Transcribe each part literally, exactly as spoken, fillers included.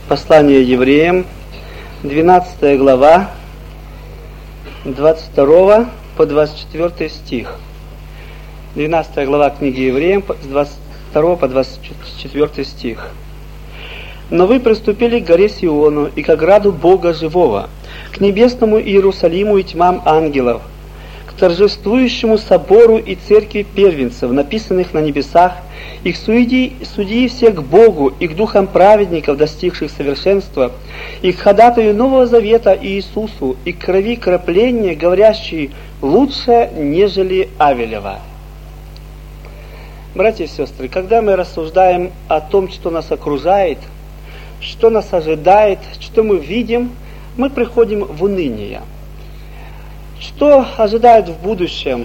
Послание евреям, двенадцатая глава, двадцать второго по двадцать четвёртый стих. двенадцатая глава книги евреям, с двадцать второго по двадцать четвёртый стих. «Но вы приступили к горе Сиону и к ограду Бога живого, к небесному Иерусалиму и тьмам ангелов, к торжествующему собору и церкви первенцев, написанных на небесах, и к судьи, судьи всех к Богу, и к духам праведников, достигших совершенства, и к ходатаю Нового Завета Иисусу, и к крови крапления, говорящей лучше, нежели Авелева». Братья и сестры, когда мы рассуждаем о том, что нас окружает, что нас ожидает, что мы видим, мы приходим в уныние. Что ожидает в будущем?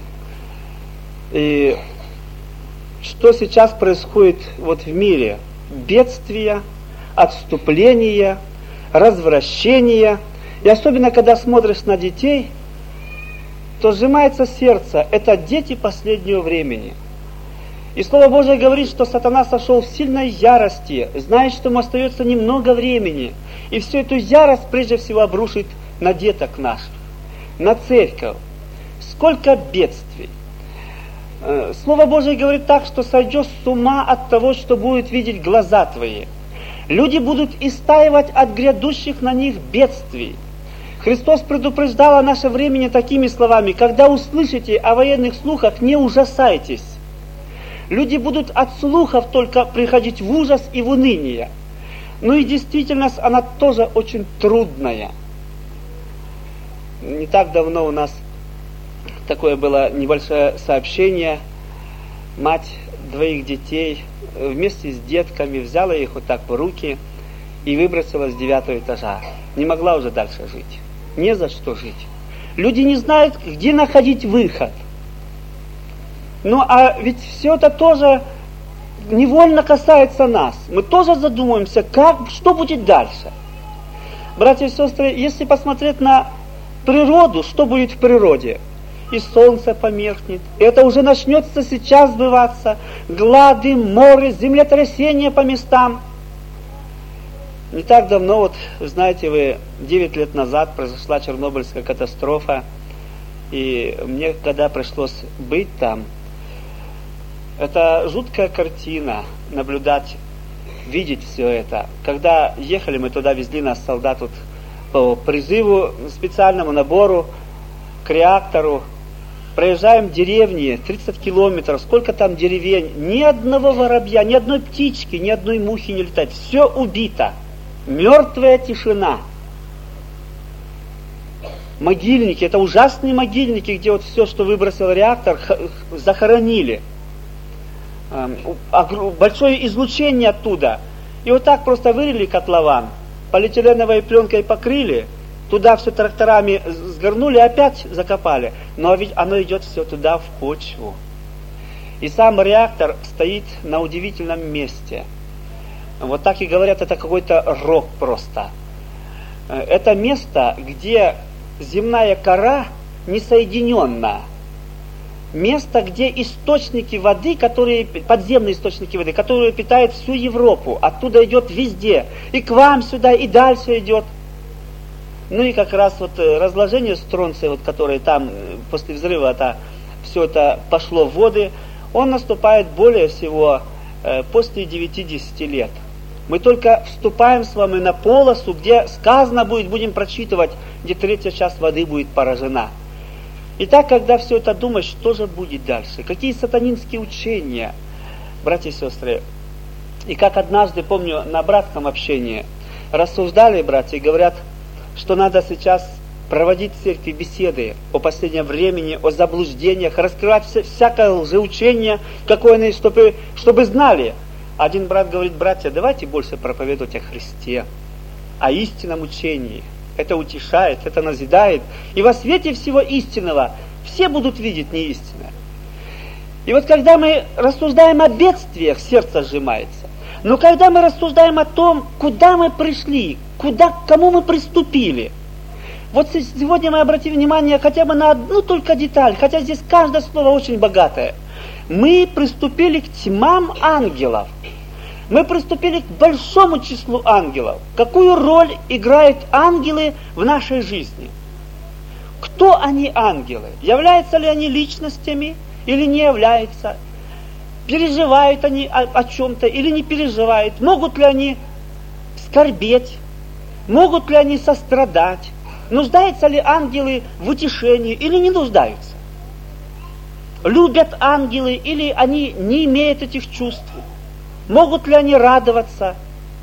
И что сейчас происходит вот в мире? Бедствия, отступления, развращения. И особенно, когда смотришь на детей, то сжимается сердце. Это дети последнего времени. И Слово Божие говорит, что сатана сошел в сильной ярости, знает, что ему остается немного времени. И всю эту ярость прежде всего обрушит на деток наших, на церковь. Сколько бедствий. Слово Божие говорит так, что сойдешь с ума от того, что будут видеть глаза твои. Люди будут истаивать от грядущих на них бедствий. Христос предупреждал о нашем времени такими словами: когда услышите о военных слухах, не ужасайтесь. Люди будут от слухов только приходить в ужас и в уныние. Ну и действительность, она тоже очень трудная. Не так давно у нас такое было небольшое сообщение. Мать двоих детей вместе с детками взяла их вот так в руки и выбросила с девятого этажа. Не могла уже дальше жить. Не за что жить. Люди не знают, где находить выход. Ну а ведь все это тоже невольно касается нас. Мы тоже задумываемся, как, что будет дальше. Братья и сестры, если посмотреть на природу, что будет в природе? И солнце померкнет. Это уже начнется сейчас сбываться. Глады, моры, землетрясения по местам. Не так давно, вот знаете вы, девять лет назад произошла Чернобыльская катастрофа. И мне, когда пришлось быть там, это жуткая картина, наблюдать, видеть все это. Когда ехали, мы туда везли нас солдат вот, по призыву, специальному набору, к реактору. Проезжаем деревни, тридцать километров, сколько там деревень, ни одного воробья, ни одной птички, ни одной мухи не летает. Все убито. Мертвая тишина. Могильники, это ужасные могильники, где вот все, что выбросил реактор, захоронили. Большое излучение оттуда. И вот так просто вырыли котлован, полиэтиленовой пленкой покрыли, туда все тракторами сгорнули, опять закопали. Но ведь оно идет все туда, в почву. И сам реактор стоит на удивительном месте. Вот так и говорят, это какой-то рок просто. Это место, где земная кора не соединенна. Место, где источники воды, которые, подземные источники воды, которые питают всю Европу, оттуда идет везде, и к вам сюда, и дальше идет. Ну и как раз вот разложение стронция, вот, которое там после взрыва это, все это пошло в воды, он наступает более всего э, после девяти-десяти лет. Мы только вступаем с вами на полосу, где сказано будет, будем прочитывать, где третья часть воды будет поражена. Итак, когда все это думаешь, что же будет дальше? Какие сатанинские учения, братья и сестры? И как однажды, помню, на братском общении рассуждали братья и говорят, что надо сейчас проводить в церкви беседы о последнем времени, о заблуждениях, раскрывать вся, всякое лжеучение, какое оно есть, чтобы, чтобы знали. Один брат говорит: братья, давайте больше проповедовать о Христе, о истинном учении. Это утешает, это назидает. И во свете всего истинного все будут видеть неистинное. И вот когда мы рассуждаем о бедствиях, сердце сжимается. Но когда мы рассуждаем о том, куда мы пришли, куда, к кому мы приступили. Вот сегодня мы обратим внимание хотя бы на одну только деталь, хотя здесь каждое слово очень богатое. Мы приступили к тьмам ангелов. Мы приступили к большому числу ангелов. Какую роль играют ангелы в нашей жизни? Кто они, ангелы? Являются ли они личностями или не являются? Переживают они о, о чем-то или не переживают? Могут ли они скорбеть? Могут ли они сострадать? Нуждаются ли ангелы в утешении или не нуждаются? Любят ангелы или они не имеют этих чувств? Могут ли они радоваться?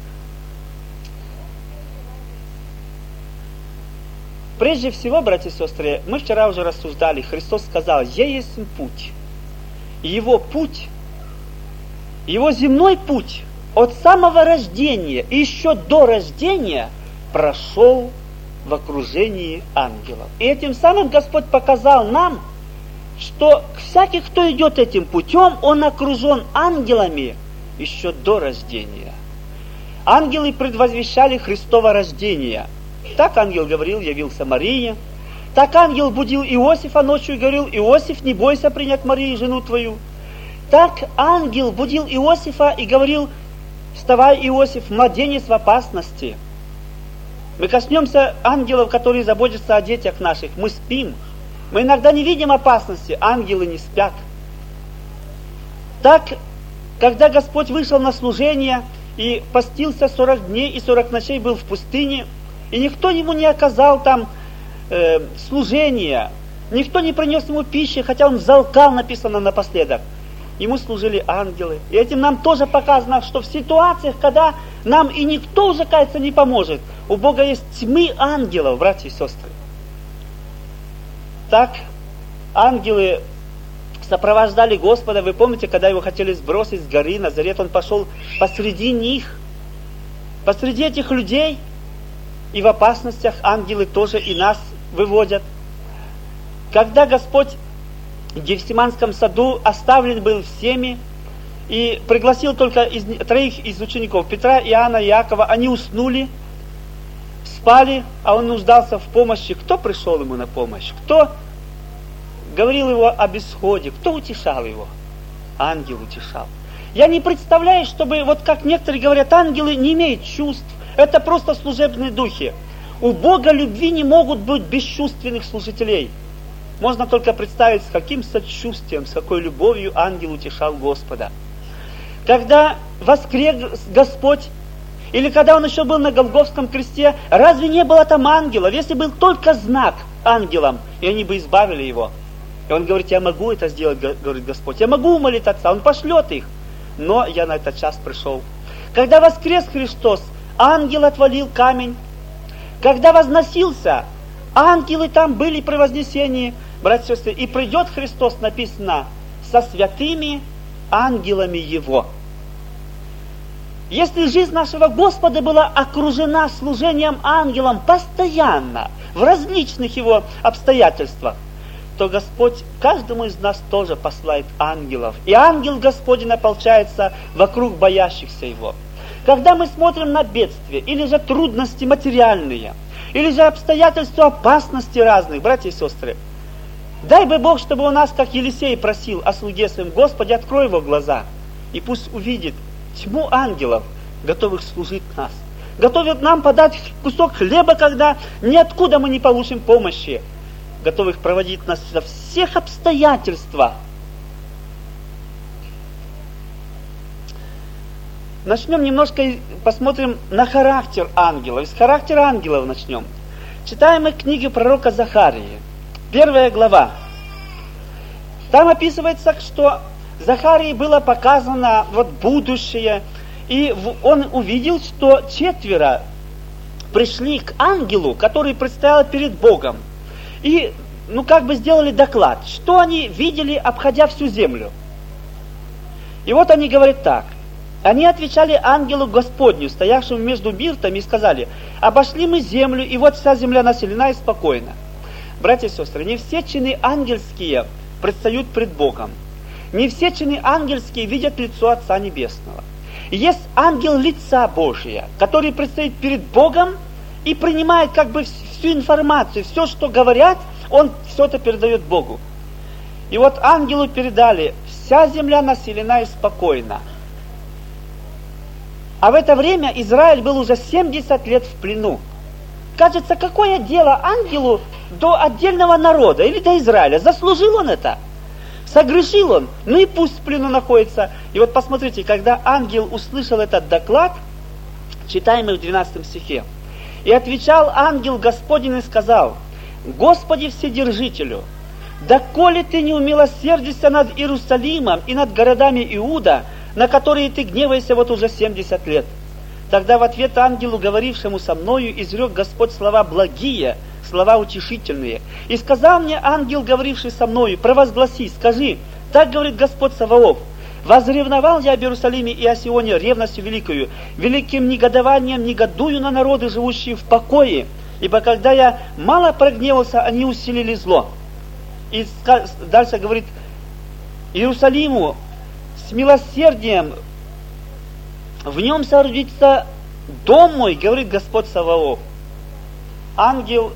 Прежде всего, братья и сестры, мы вчера уже рассуждали, Христос сказал: «Я есть путь». И Его путь, Его земной путь от самого рождения и еще до рождения прошел в окружении ангелов. И этим самым Господь показал нам, что всякий, кто идет этим путем, он окружен ангелами еще до рождения. Ангелы предвозвещали Христово рождение. Так ангел говорил, явился Марии. Так ангел будил Иосифа ночью и говорил: «Иосиф, не бойся принять Марию, жену твою». Так ангел будил Иосифа и говорил: «Вставай, Иосиф, младенец в опасности». Мы коснемся ангелов, которые заботятся о детях наших. Мы спим. Мы иногда не видим опасности, ангелы не спят. Так, когда Господь вышел на служение и постился сорок дней и сорок ночей был в пустыне, и никто ему не оказал там э, служения, никто не принес ему пищи, хотя он взалкал, написано напоследок. Ему служили ангелы. И этим нам тоже показано, что в ситуациях, когда нам и никто уже, кажется, не поможет, у Бога есть тьмы ангелов, братья и сестры. Так, ангелы сопровождали Господа. Вы помните, когда его хотели сбросить с горы Назарет, он пошел посреди них, посреди этих людей, и в опасностях ангелы тоже и нас выводят. Когда Господь в Гефсиманском саду оставлен был всеми и пригласил только из, троих из учеников, Петра, Иоанна и Иакова, они уснули, спали, а он нуждался в помощи. Кто пришел ему на помощь? Кто говорил его об исходе? Кто утешал его? Ангел утешал. Я не представляю, чтобы, вот как некоторые говорят, ангелы не имеют чувств. Это просто служебные духи. У Бога любви не могут быть бесчувственных служителей. Можно только представить, с каким сочувствием, с какой любовью ангел утешал Господа. Когда воскрес Господь, или когда он еще был на Голгофском кресте, разве не было там ангелов? Если был только знак ангелам, и они бы избавили его. И он говорит: я могу это сделать, говорит Господь, я могу умолить Отца, он пошлет их. Но я на этот час пришел. Когда воскрес Христос, ангел отвалил камень. Когда возносился, ангелы там были при вознесении, братья и сестры. И придет Христос, написано, со святыми ангелами Его. Если жизнь нашего Господа была окружена служением ангелам постоянно, в различных Его обстоятельствах, то Господь каждому из нас тоже посылает ангелов. И ангел Господень ополчается вокруг боящихся Его. Когда мы смотрим на бедствия, или же трудности материальные, или же обстоятельства опасности разных, братья и сестры, дай бы Бог, чтобы у нас, как Елисей просил о слуге своем: Господи, открой его глаза, и пусть увидит тьму ангелов, готовых служить нас, готовых нам подать кусок хлеба, когда ниоткуда мы не получим помощи, готовых проводить нас во всех обстоятельствах. Начнем немножко, посмотрим на характер ангелов. Из характера ангелов начнем. Читаем мы книги пророка Захарии. Первая глава. Там описывается, что Захарии было показано вот будущее, и он увидел, что четверо пришли к ангелу, который предстоял перед Богом, и, ну, как бы сделали доклад, что они видели, обходя всю землю. И вот они говорят так. Они отвечали ангелу Господню, стоявшему между миртами, и сказали: обошли мы землю, и вот вся земля населена и спокойна. Братья и сестры, не все чины ангельские предстают пред Богом. Не все чины ангельские видят лицо Отца Небесного. И есть ангел лица Божия, который предстоит перед Богом и принимает как бы всю информацию, все, что говорят, он все это передает Богу. И вот ангелу передали: вся земля населена и спокойна. А в это время Израиль был уже семьдесят лет в плену. Кажется, какое дело ангелу до отдельного народа или до Израиля? Заслужил он это? Согрешил он? Ну и пусть в плену находится. И вот посмотрите, когда ангел услышал этот доклад, читаемый в двенадцатом стихе, «И отвечал ангел Господень и сказал: Господи Вседержителю, доколе ты не умилосердишься над Иерусалимом и над городами Иуда, на которые ты гневаешься вот уже семьдесят лет». Тогда в ответ ангелу, говорившему со мною, изрек Господь слова благие, слова утешительные. «И сказал мне ангел, говоривший со мною: провозгласи, скажи, так говорит Господь Саваоф: возревновал я об Иерусалиме и о Сионе ревностью великою, великим негодованием негодую на народы, живущие в покое, ибо когда я мало прогневался, они усилили зло». И дальше говорит: Иерусалиму с милосердием, в нем соорудится дом мой, говорит Господь Саваоф. Ангел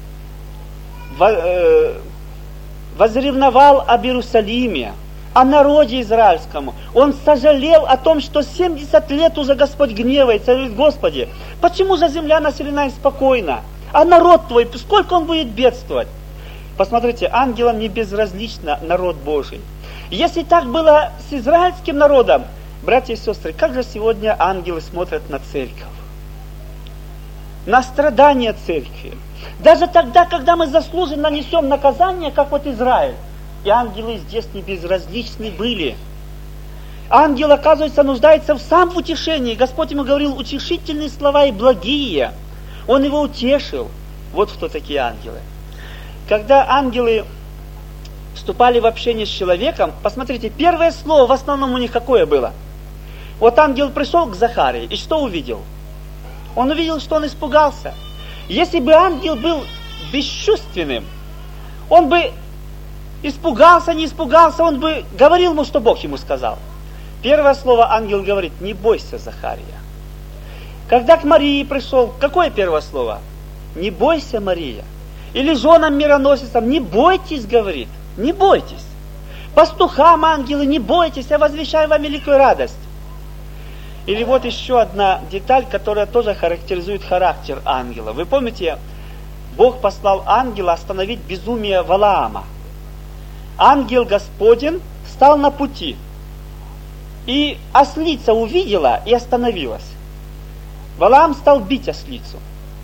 возревновал об Иерусалиме, о народе израильскому. Он сожалел о том, что семьдесят лет уже Господь гневается. Говорит: Господи, почему же земля населена и спокойна? А народ Твой, сколько он будет бедствовать? Посмотрите, ангелам не безразлично народ Божий. Если так было с израильским народом, братья и сестры, как же сегодня ангелы смотрят на церковь? На страдания церкви. Даже тогда, когда мы заслуженно несем наказание, как вот Израиль. И ангелы здесь не безразличны были. Ангел, оказывается, нуждается в самом утешении. Господь ему говорил утешительные слова и благие. Он его утешил. Вот кто такие ангелы. Когда ангелы вступали в общение с человеком, посмотрите, первое слово в основном у них какое было? Вот ангел пришел к Захарии, и что увидел? Он увидел, что он испугался. Если бы ангел был бесчувственным, он бы испугался, не испугался, он бы говорил ему, что Бог ему сказал. Первое слово ангел говорит: не бойся, Захария. Когда к Марии пришел, какое первое слово? Не бойся, Мария. Или женам мироносицам: не бойтесь, говорит, не бойтесь. Пастухам ангелы: не бойтесь, я возвещаю вам великую радость. Или вот еще одна деталь, которая тоже характеризует характер ангела. Вы помните, Бог послал ангела остановить безумие Валаама. Ангел Господень стал на пути, и ослица увидела и остановилась. Валаам стал бить ослицу.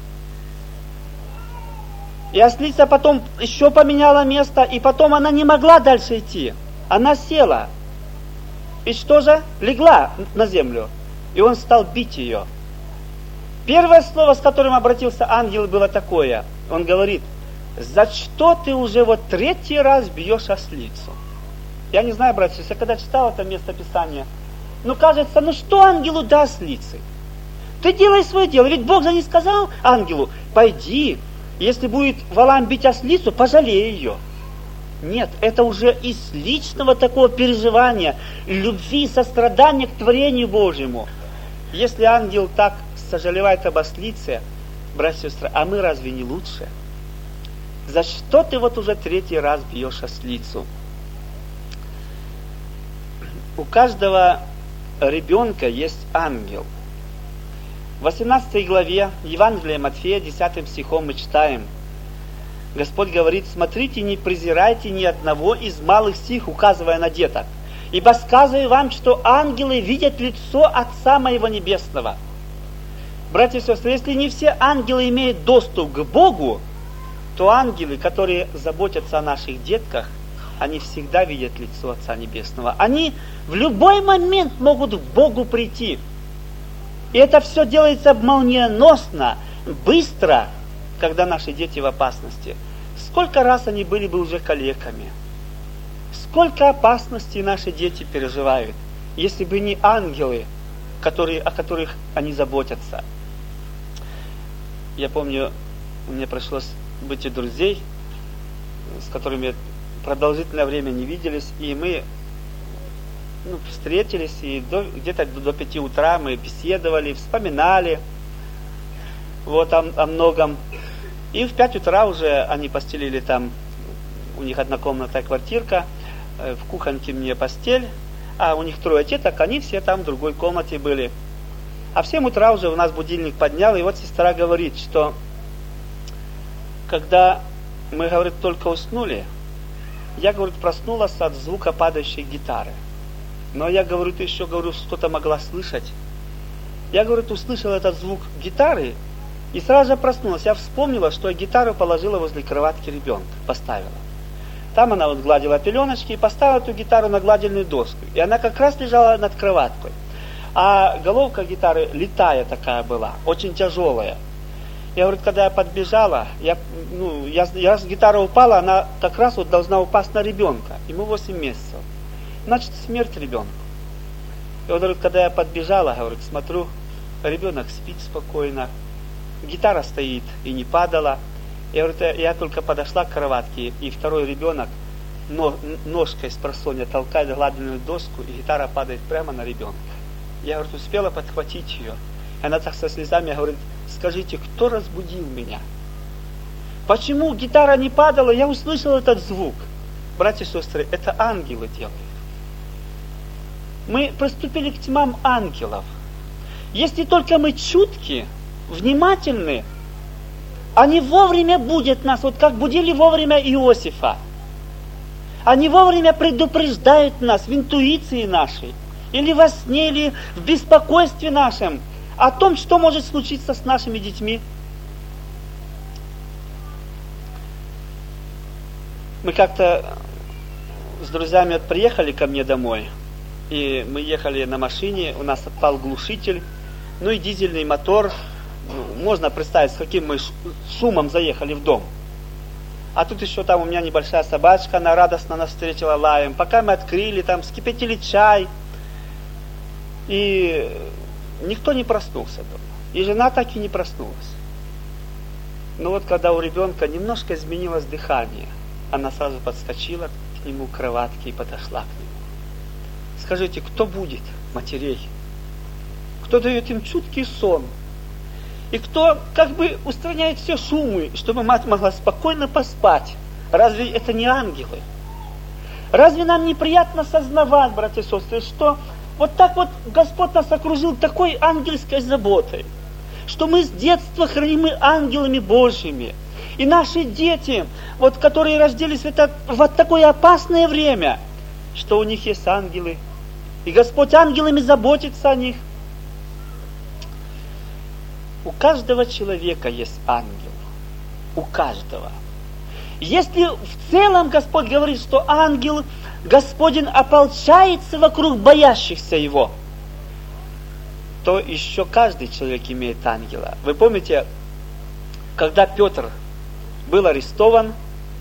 И ослица потом еще поменяла место, и потом она не могла дальше идти. Она села. И что же? Легла на землю. И он стал бить ее. Первое слово, с которым обратился ангел, было такое. Он говорит: за что ты уже вот третий раз бьешь ослицу? Я не знаю, братья, я когда читал это место Писания, ну кажется, ну что ангелу до ослицы? Ты делай свое дело. Ведь Бог же не сказал ангелу: пойди, если будет Валаам бить ослицу, пожалей ее. Нет, это уже из личного такого переживания, любви, сострадания к творению Божьему. Если ангел так сожалевает об ослице, братья и сестры, а мы разве не лучше? За что ты вот уже третий раз бьешь ослицу? У каждого ребенка есть ангел. В восемнадцатой главе Евангелия Матфея, десятым стихом мы читаем. Господь говорит: смотрите, не презирайте ни одного из малых сих, указывая на деток. Ибо сказываю вам, что ангелы видят лицо Отца Моего Небесного. Братья и сестры, если не все ангелы имеют доступ к Богу, то ангелы, которые заботятся о наших детках, они всегда видят лицо Отца Небесного. Они в любой момент могут к Богу прийти. И это все делается молниеносно, быстро, когда наши дети в опасности. Сколько раз они были бы уже калеками? Сколько опасностей наши дети переживают, если бы не ангелы, которые, о которых они заботятся. Я помню, мне пришлось быть у друзей, с которыми продолжительное время не виделись, и мы ну, встретились, и до, где-то до пяти утра мы беседовали, вспоминали вот о, о многом. И в пять утра уже они постелили там, у них однокомнатная квартирка, в кухоньке мне постель, а у них трое деток, они все там в другой комнате были. А в семь утра уже у нас будильник поднял, и вот сестра говорит, что когда мы, говорит, только уснули, я, говорит, проснулась от звука падающей гитары. Но я, говорит, еще, говорю, что-то могла слышать. Я, говорит, услышала этот звук гитары, и сразу же проснулась. Я вспомнила, что я гитару положила возле кроватки ребенка, поставила. Там она вот гладила пеленочки и поставила эту гитару на гладильную доску. И она как раз лежала над кроваткой. А головка гитары летая такая была, очень тяжелая. Я, говорит, когда я подбежала, я, ну, я, я, гитара упала, она как раз вот должна упасть на ребенка. Ему восемь месяцев. Значит, смерть ребенку. И вот, говорит, когда я подбежала, говорит, смотрю, ребенок спит спокойно, гитара стоит и не падала. Я, говорит, я, я только подошла к кроватке, и второй ребенок но, ножкой с просонья толкает гладильную доску, и гитара падает прямо на ребенка. Я, говорит, успела подхватить ее. И она так со слезами говорит, скажите, кто разбудил меня? Почему гитара не падала? Я услышал этот звук. Братья и сестры, это ангелы делают. Мы приступили к тьмам ангелов. Если только мы чутки, внимательны, они вовремя будут нас, вот как будили вовремя Иосифа. Они вовремя предупреждают нас в интуиции нашей, или во сне, или в беспокойстве нашем, о том, что может случиться с нашими детьми. Мы как-то с друзьями вот приехали ко мне домой, и мы ехали на машине, у нас отпал глушитель, ну и дизельный мотор. Ну, можно представить, с каким мы шумом заехали в дом. А тут еще там у меня небольшая собачка, она радостно нас встретила лаем. Пока мы открыли, там вскипятили чай, и никто не проснулся дома. И жена так и не проснулась. Но вот когда у ребенка немножко изменилось дыхание, она сразу подскочила к нему, к кроватке, и подошла к нему. Скажите, кто будет матерей? Кто дает им чуткий сон? И кто как бы устраняет все шумы, чтобы мать могла спокойно поспать? Разве это не ангелы? Разве нам неприятно сознавать, братья и сестры, что вот так вот Господь нас окружил такой ангельской заботой, что мы с детства хранимы ангелами Божьими. И наши дети, вот, которые рождались в, это, в такое опасное время, что у них есть ангелы. И Господь ангелами заботится о них. У каждого человека есть ангел. У каждого. Если в целом Господь говорит, что ангел Господень ополчается вокруг боящихся Его, то еще каждый человек имеет ангела. Вы помните, когда Петр был арестован,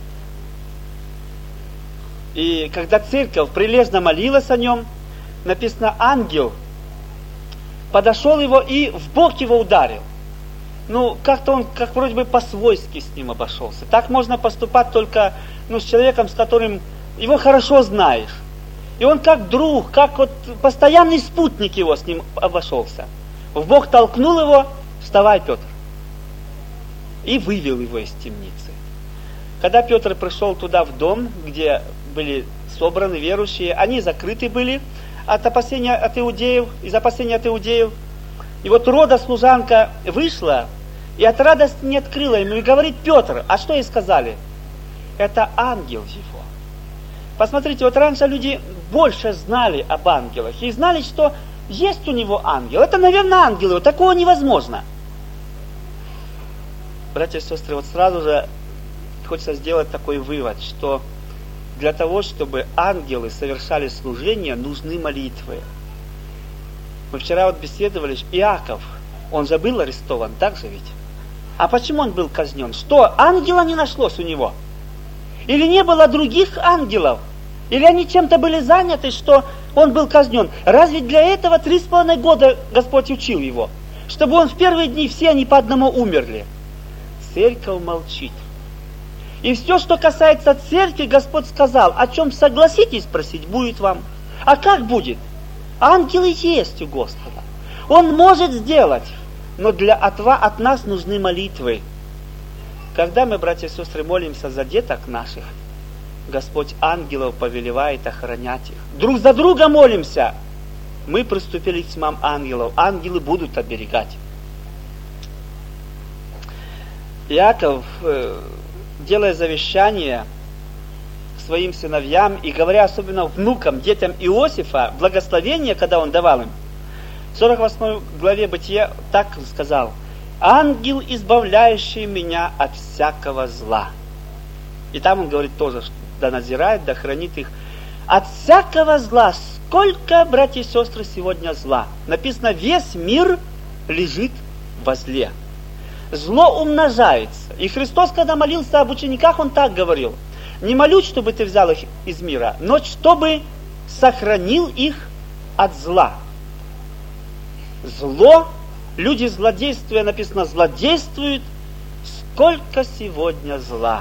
и когда церковь прилежно молилась о нем, написано, ангел подошел его и в бок его ударил. Ну, как-то он, как вроде бы по-свойски с ним обошелся. Так можно поступать только, ну, с человеком, с которым его хорошо знаешь. И он как друг, как вот постоянный спутник его с ним обошелся. В бок толкнул его, вставай, Петр. И вывел его из темницы. Когда Петр пришел туда в дом, где были собраны верующие, они закрыты были от опасения от иудеев, из опасения от иудеев. И вот Рода, служанка, вышла и от радости не открыла ему. И говорит, Петр, а что ей сказали? Это ангел его. Посмотрите, вот раньше люди больше знали об ангелах. И знали, что есть у него ангел. Это, наверное, ангел его. Такого невозможно. Братья и сестры, вот сразу же хочется сделать такой вывод, что для того, чтобы ангелы совершали служение, нужны молитвы. Мы вчера вот беседовали, Иаков, он же был арестован, так же ведь? А почему он был казнен? Что, ангела не нашлось у него? Или не было других ангелов? Или они чем-то были заняты, что он был казнен? Разве для этого три с половиной года Господь учил его? Чтобы он в первые дни все они по одному умерли. Церковь молчит. И все, что касается церкви, Господь сказал, о чем согласитесь просить, будет вам. А как будет? Ангелы есть у Господа. Он может сделать, но для отва от нас нужны молитвы. Когда мы, братья и сестры, молимся за деток наших, Господь ангелов повелевает охранять их. Друг за друга молимся. Мы приступили к тьмам ангелов. Ангелы будут оберегать. Иаков, делая завещание своим сыновьям и говоря особенно внукам, детям Иосифа, благословение, когда он давал им, в сорок восьмой главе Бытия так сказал: «Ангел, избавляющий меня от всякого зла». И там он говорит тоже, что да надзирает, да хранит их от всякого зла. Сколько, братья и сестры, сегодня зла? Написано, весь мир лежит во зле. Зло умножается. И Христос, когда молился об учениках, Он так говорил: не молюсь, чтобы ты взял их из мира, но чтобы сохранил их от зла. Зло, люди злодействуя, написано, злодействуют. Сколько сегодня зла.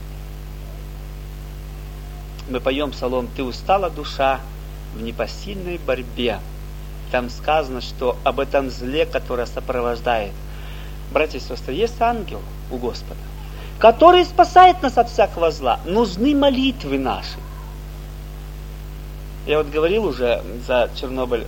Мы поем псалом «Ты устала, душа, в непосильной борьбе». Там сказано, что об этом зле, которое сопровождает. Братья и сестры, есть ангел у Господа, который спасает нас от всякого зла. Нужны молитвы наши. Я вот говорил уже за Чернобыль.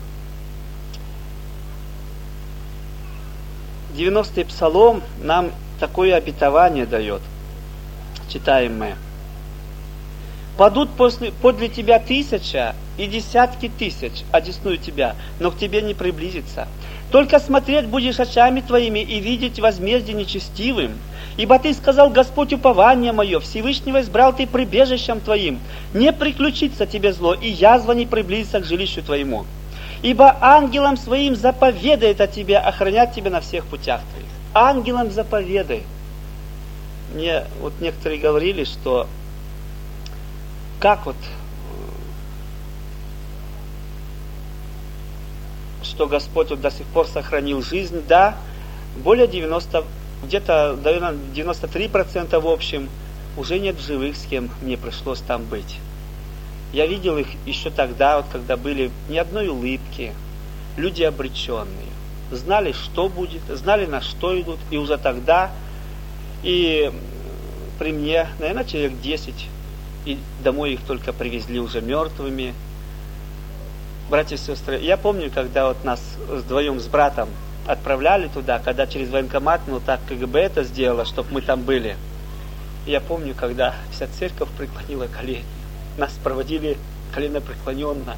девяностый псалом нам такое обетование дает. Читаем мы. «Падут после, подле тебя тысяча и десятки тысяч, одесную тебя, но к тебе не приблизится. Только смотреть будешь очами твоими и видеть возмездие нечестивым. Ибо ты сказал: Господь, упование мое, Всевышнего избрал ты прибежищем твоим. Не приключится тебе зло, и язва не приблизится к жилищу твоему. Ибо ангелам своим заповедает о тебе охранять тебя на всех путях твоих». Ангелам заповедай. Мне вот некоторые говорили, что как вот, что Господь вот до сих пор сохранил жизнь, да, более девяноста, где-то, наверное, девяносто три процента в общем, уже нет живых, с кем мне пришлось там быть. Я видел их еще тогда, вот, когда были ни одной улыбки, люди обреченные, знали, что будет, знали, на что идут, и уже тогда, и при мне, наверное, человек десять, и домой их только привезли уже мертвыми. Братья и сестры, я помню, когда вот нас вдвоем с братом отправляли туда, когда через военкомат, ну так КГБ это сделало, чтобы мы там были. Я помню, когда вся церковь преклонила колени. Нас проводили коленопреклоненно.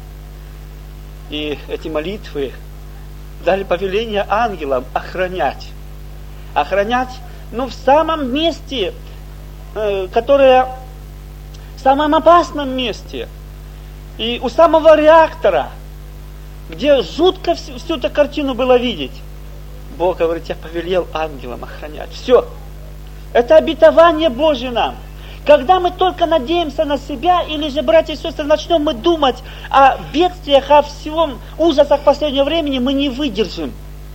И эти молитвы дали повеление ангелам охранять. Охранять, ну, в самом месте, э, которое... в самом опасном месте, и у самого реактора, где жутко всю, всю эту картину было видеть. Бог говорит: я повелел ангелам охранять. Все. Это обетование Божье нам. Когда мы только надеемся на себя, или же, братья и сестры, начнем мы думать о бедствиях, о всем ужасах последнего времени, мы не выдержим.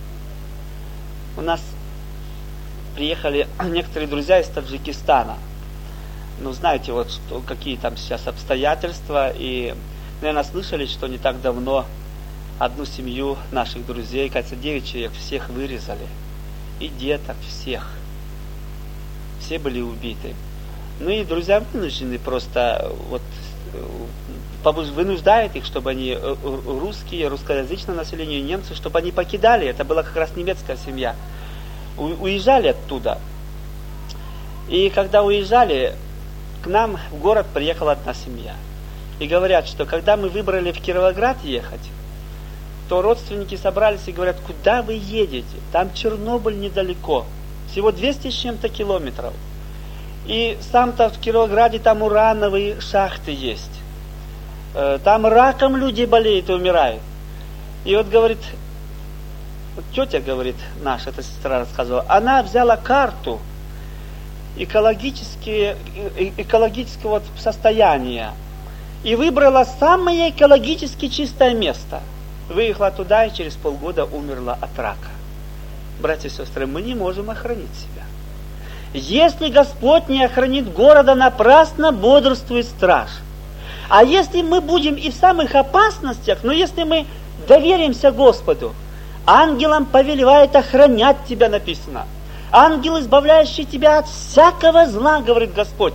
У нас приехали некоторые друзья из Таджикистана. Ну, знаете, вот что, какие там сейчас обстоятельства. И, наверное, слышали, что не так давно одну семью наших друзей, кажется, девять человек, всех вырезали. И деток всех. Все были убиты. Ну и друзья вынуждены просто, вот, вынуждают их, чтобы они, русские, русскоязычное население, немцы, чтобы они покидали. Это была как раз немецкая семья. У, уезжали оттуда. И когда уезжали, к нам в город приехала одна семья. И говорят, что когда мы выбрали в Кировоград ехать, то родственники собрались и говорят: куда вы едете? Там Чернобыль недалеко. Всего двести с чем-то километров. И сам-то в Кировограде там урановые шахты есть. Там раком люди болеют и умирают. И вот говорит, вот тетя, говорит, наша, эта сестра рассказывала, она взяла карту экологические, экологического состояния и выбрала самое экологически чистое место. Выехала туда и через полгода умерла от рака. Братья и сестры, мы не можем охранить себя. Если Господь не охранит города, напрасно бодрствует страж. А если мы будем и в самых опасностях, но если мы доверимся Господу, ангелам повелевает охранять тебя, написано. Ангел, избавляющий тебя от всякого зла, говорит Господь.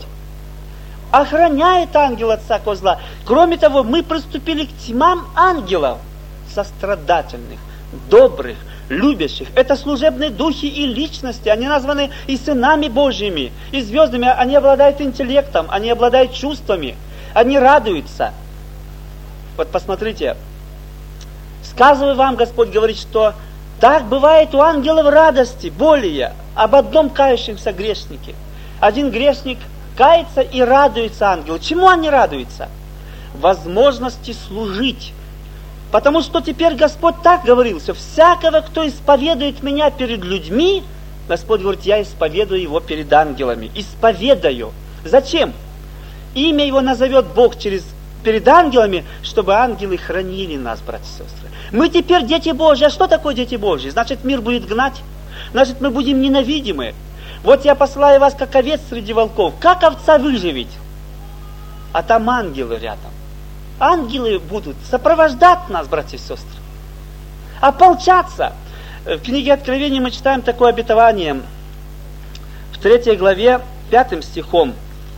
Охраняет ангел от всякого зла. Кроме того, мы приступили к тьмам ангелов. сострадательных, добрых, любящих. Это служебные духи и личности. Они названы и сынами Божьими, и звездами. Они обладают интеллектом, они обладают чувствами, они радуются. Вот посмотрите, сказываю вам, Господь говорит, что так бывает у ангелов радости, более об одном кающемся грешнике. Один грешник кается и радуется ангелу. Чему они радуются? Возможности служить. Потому что теперь Господь так говорил, что всякого, кто исповедует меня перед людьми, Господь говорит, я исповедую его перед ангелами. Исповедаю. Зачем? Имя его назовет Бог через, перед ангелами, чтобы ангелы хранили нас, братья и сестры. Мы теперь дети Божьи. А что такое дети Божьи? Значит, мир будет гнать. Значит, мы будем ненавидимы. Вот я посылаю вас, как овец среди волков. Как овца выживет? А там ангелы рядом. Ангелы будут сопровождать нас, братья и сестры. Ополчаться. В книге Откровения мы читаем такое обетование. В третьей главе, пятым стихом.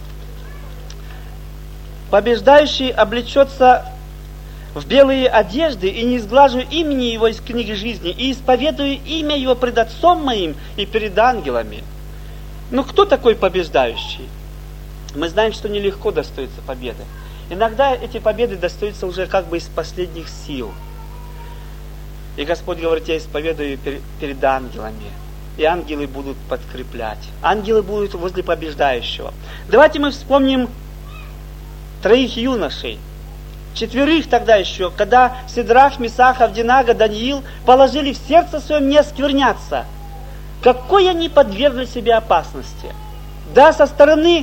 Побеждающий облечется в белые одежды, и не сглажу имени его из книги жизни, и исповедую имя его пред Отцом моим и перед ангелами. Ну, кто такой побеждающий? Мы знаем, что нелегко достается победа. Иногда эти победы достаются уже как бы из последних сил. И Господь говорит, я исповедую перед ангелами. И ангелы будут подкреплять. Ангелы будут возле побеждающего. Давайте мы вспомним троих юношей. Четверых тогда еще, когда Сидрах, Месах, Авдинага, Даниил положили в сердце своем не оскверняться. Какой они подвергли себе опасности. Да, со стороны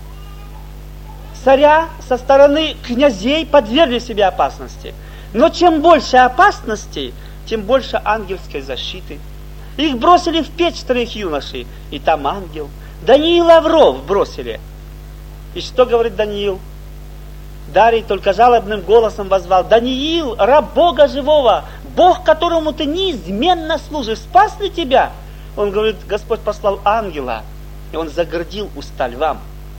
царя, со стороны князей подвергли себе опасности. Но чем больше опасностей, тем больше ангельской защиты. Их бросили в печь троих юношей, и там ангел. Даниил Лавров бросили. И что говорит Даниил? Дарий только жалобным голосом воззвал: Даниил, раб Бога живого, Бог, которому ты неизменно служишь, спас ли тебя? Он говорит, Господь послал ангела, и он загордил уста львам.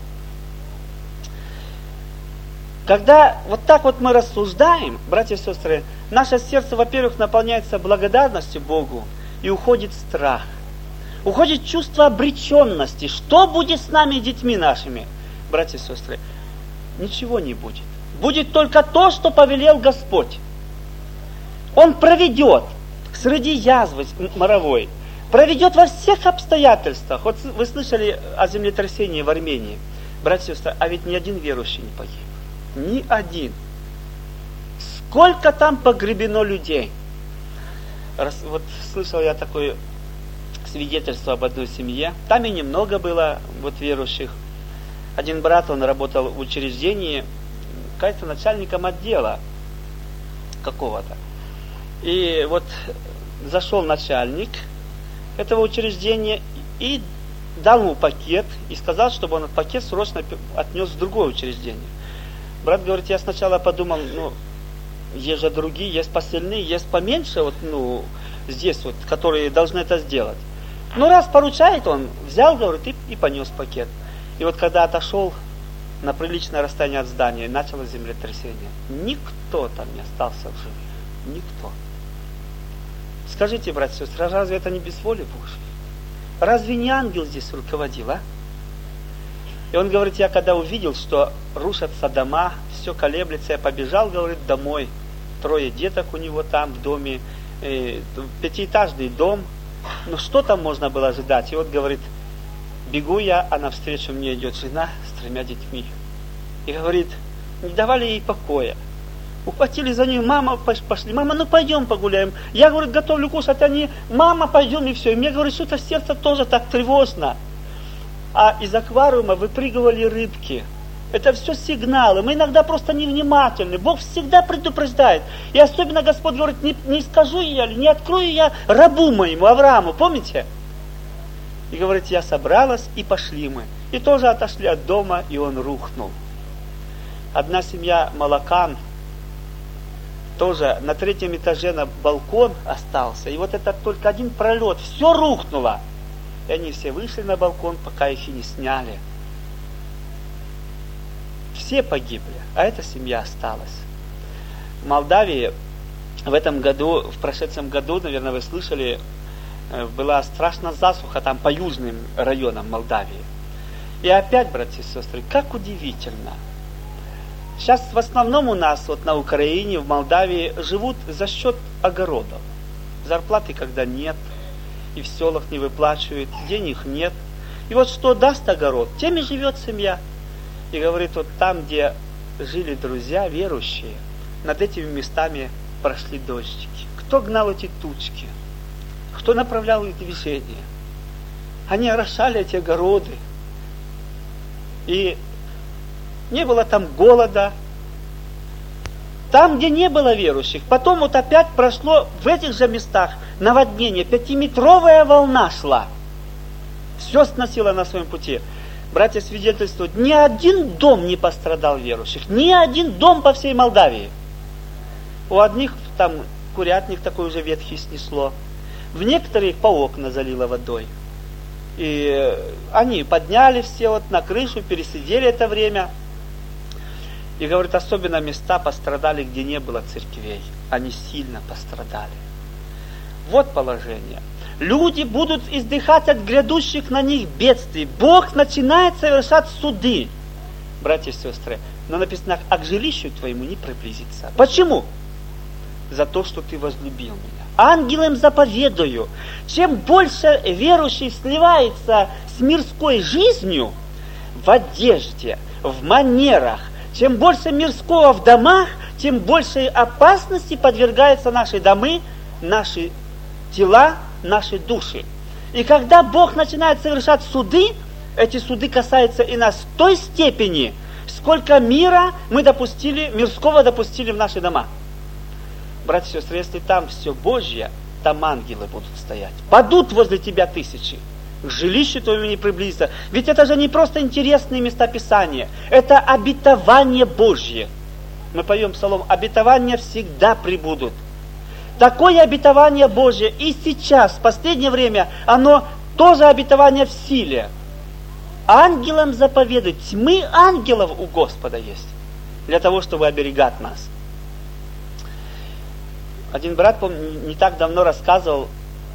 Когда вот так вот мы рассуждаем, братья и сестры, наше сердце, во-первых, наполняется благодарностью Богу, и уходит страх. Уходит чувство обреченности. Что будет с нами, детьми нашими? Братья и сестры, ничего не будет. Будет только то, что повелел Господь. Он проведет среди язвы моровой, проведет во всех обстоятельствах. Вот вы слышали о землетрясении в Армении. Братья и сестры, а ведь ни один верующий не погиб. Ни один. Сколько там погребено людей. Раз, вот слышал я такое свидетельство об одной семье. Там и немного было вот верующих. Один брат, он работал в учреждении, кажется, начальником отдела какого-то. И вот зашел начальник этого учреждения и дал ему пакет, и сказал, чтобы он этот пакет срочно отнес в другое учреждение. Брат говорит, я сначала подумал, ну, есть же другие, есть посильные, есть поменьше, вот, ну, здесь вот, которые должны это сделать. Ну, раз поручает он, взял, говорит, и, и понес пакет. И вот когда отошел на приличное расстояние от здания, началось землетрясение. Никто там не остался в живых. Никто. Скажите, братья и сестры, разве это не без воли Божьей? Разве не ангел здесь руководил, а? И он говорит, я когда увидел, что рушатся дома, все колеблется, я побежал, говорит, домой. Трое деток у него там в доме, э, пятиэтажный дом. Ну что там можно было ожидать? И вот говорит, бегу я, а навстречу мне идет жена с тремя детьми. И говорит, не давали ей покоя. Ухватили за нее, мама, пошли, мама, ну пойдем погуляем. Я, говорит, готовлю кушать, они, мама, пойдем, и все. И мне, говорит, что-то в сердце тоже так тревожно. А из аквариума выпрыгивали рыбки. Это все сигналы. Мы иногда просто невнимательны. Бог всегда предупреждает. И особенно Господь говорит, не, не скажу я, не открою я рабу моему, Аврааму, помните? И говорит, я собралась, и пошли мы. И тоже отошли от дома, и он рухнул. Одна семья Малакан, тоже на третьем этаже на балкон остался. И вот это только один пролет, все рухнуло. И они все вышли на балкон, пока их и не сняли. Все погибли, а эта семья осталась. В Молдавии в этом году, в прошедшем году, наверное, вы слышали, была страшная засуха там по южным районам Молдавии. И опять, братья и сестры, как удивительно. Сейчас в основном у нас вот на Украине, в Молдавии живут за счет огородов. Зарплаты когда нет, и в селах не выплачивают, денег нет. И вот что даст огород, тем и живет семья. И говорит, вот там, где жили друзья верующие, над этими местами прошли дождики. Кто гнал эти тучки? Кто направлял их движение? Они орошали эти огороды. И не было там голода. Там, где не было верующих. Потом вот опять прошло в этих же местах наводнение. Пятиметровая волна шла. Все сносило на своем пути. Братья свидетельствуют, ни один дом не пострадал верующих. Ни один дом по всей Молдавии. У одних там курятник такой уже ветхий снесло. В некоторых по окна залило водой. И они подняли все вот на крышу, пересидели это время. И говорит, особенно места пострадали, где не было церквей. Они сильно пострадали. Вот положение. Люди будут издыхать от грядущих на них бедствий. Бог начинает совершать суды, братья и сестры. Но написано, а к жилищу твоему не приблизиться. Почему? За то, что ты возлюбил меня. Ангелам заповедую, чем больше верующий сливается с мирской жизнью в одежде, в манерах, чем больше мирского в домах, тем большей опасности подвергаются наши домы, наши тела, наши души. И когда Бог начинает совершать суды, эти суды касаются и нас в той степени, сколько мира мы допустили, мирского допустили в наши дома. Братья и сестры, если там все Божье, там ангелы будут стоять. Падут возле тебя тысячи. К жилищу твоему не приблизиться. Ведь это же не просто интересные места Писания. Это обетование Божье. Мы поем псалом, обетования всегда прибудут. Такое обетование Божье и сейчас, в последнее время, оно тоже обетование в силе. Ангелам заповедуют. Тьмы ангелов у Господа есть. Для того, чтобы оберегать нас. Один брат, помню, не так давно рассказывал,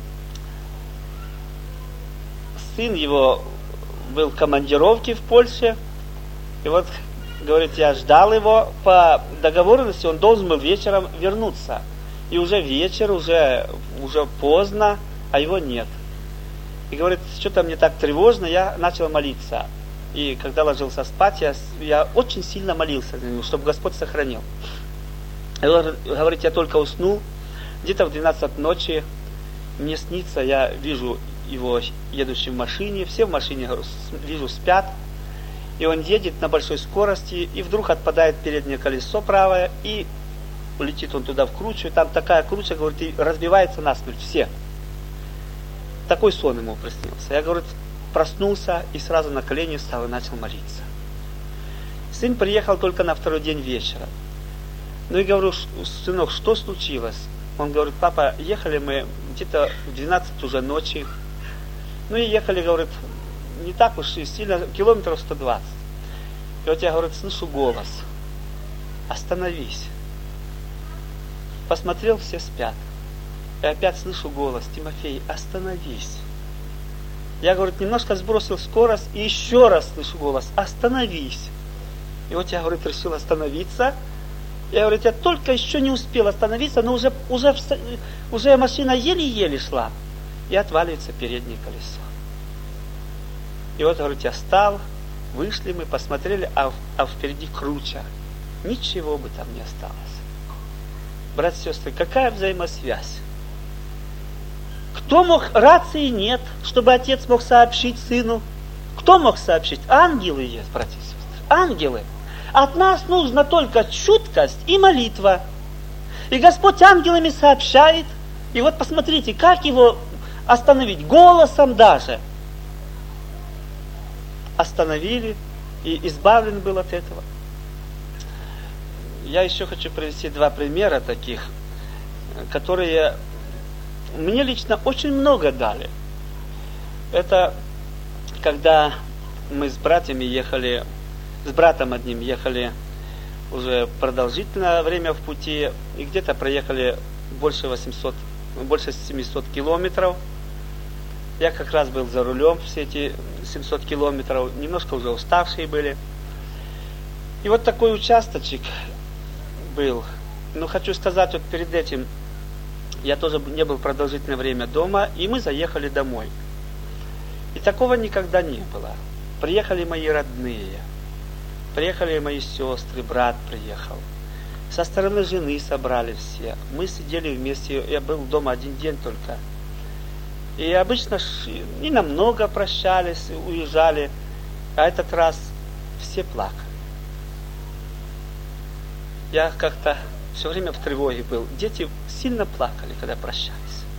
сын его был в командировке в Польше, и вот, говорит, я ждал его, по договоренности он должен был вечером вернуться. И уже вечер, уже, уже поздно, а его нет. И говорит, что-то мне так тревожно, я начал молиться. И когда ложился спать, я, я очень сильно молился, чтобы Господь сохранил. Говорит, я только уснул, где-то в двенадцать ночи мне снится, я вижу его едущим в машине, все в машине, вижу, спят, и он едет на большой скорости, и вдруг отпадает переднее колесо правое, и летит он туда в кручу, и там такая круча, говорит, и разбивается насмерть все. Такой сон ему приснился. Я, говорит, проснулся и сразу на колени встал и начал молиться. Сын приехал только на второй день вечера. Ну и говорю, сынок, что случилось? Он говорит, папа, ехали мы где-то в двенадцать уже ночи. Ну и ехали, говорит, не так уж и сильно, километров сто двадцать. И вот я, говорит, слышу голос. Остановись. Посмотрел, все спят. И опять слышу голос, Тимофей, остановись. Я, говорит, немножко сбросил скорость, и еще раз слышу голос, остановись. И вот я, говорит, решил остановиться. Я, говорит, я только еще не успел остановиться, но уже, уже, уже машина еле-еле шла. И отваливается переднее колесо. И вот, говорит, я встал, вышли мы, посмотрели, а, а впереди круча. Ничего бы там не осталось. Братья и сестры, какая взаимосвязь? Кто мог, рации нет, чтобы отец мог сообщить сыну? Кто мог сообщить? Ангелы есть, братья и сестры. Ангелы. От нас нужна только чуткость и молитва. И Господь ангелами сообщает. И вот посмотрите, как его остановить. Голосом даже. Остановили и избавлен был от этого. Я еще хочу привести два примера таких, которые мне лично очень много дали. Это когда мы с братьями ехали, с братом одним ехали уже продолжительное время в пути, и где-то проехали больше восьмисот, больше семисот километров. Я как раз был за рулем все эти семьсот километров, немножко уже уставшие были. И вот такой участочек был. Но хочу сказать, вот перед этим я тоже не был продолжительное время дома, и мы заехали домой. И такого никогда не было. Приехали мои родные, приехали мои сестры, брат приехал. Со стороны жены собрали все. Мы сидели вместе, я был дома один день только. И обычно не намного прощались, уезжали, а этот раз все плакали. Я как-то все время в тревоге был. Дети сильно плакали, когда прощались.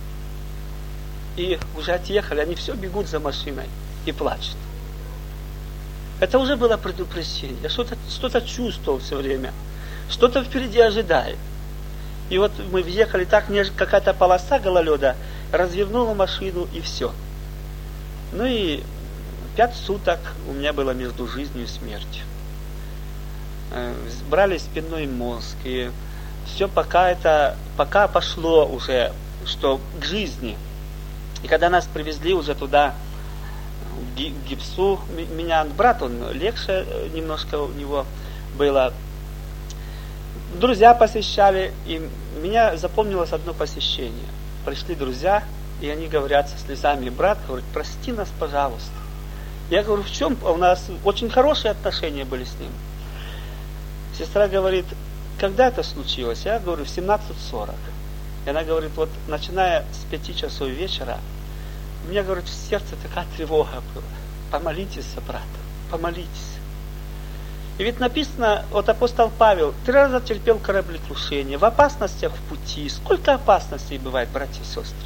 И уже отъехали, они все бегут за машиной и плачут. Это уже было предупреждение. Я что-то, что-то чувствовал все время. Что-то впереди ожидает. И вот мы въехали, так какая-то полоса гололеда развернула машину, и все. Ну и пять суток у меня было между жизнью и смертью. Брали спинной мозг, и все пока это, пока пошло уже, что к жизни. И когда нас привезли уже туда, в гипсу, меня брат, он легче немножко у него было. Друзья посещали, и меня запомнилось одно посещение. Пришли друзья, и они говорят со слезами: брат, говорит, прости нас, пожалуйста. Я говорю, в чем? У нас очень хорошие отношения были с ним. Сестра говорит, когда это случилось? Я говорю, в семнадцать сорок. И она говорит, вот начиная с пяти часов вечера, у меня, говорит, в сердце такая тревога была. Помолитесь за брата, помолитесь. И ведь написано, вот апостол Павел три раза терпел кораблекрушение, в опасностях в пути. Сколько опасностей бывает, братья и сестры.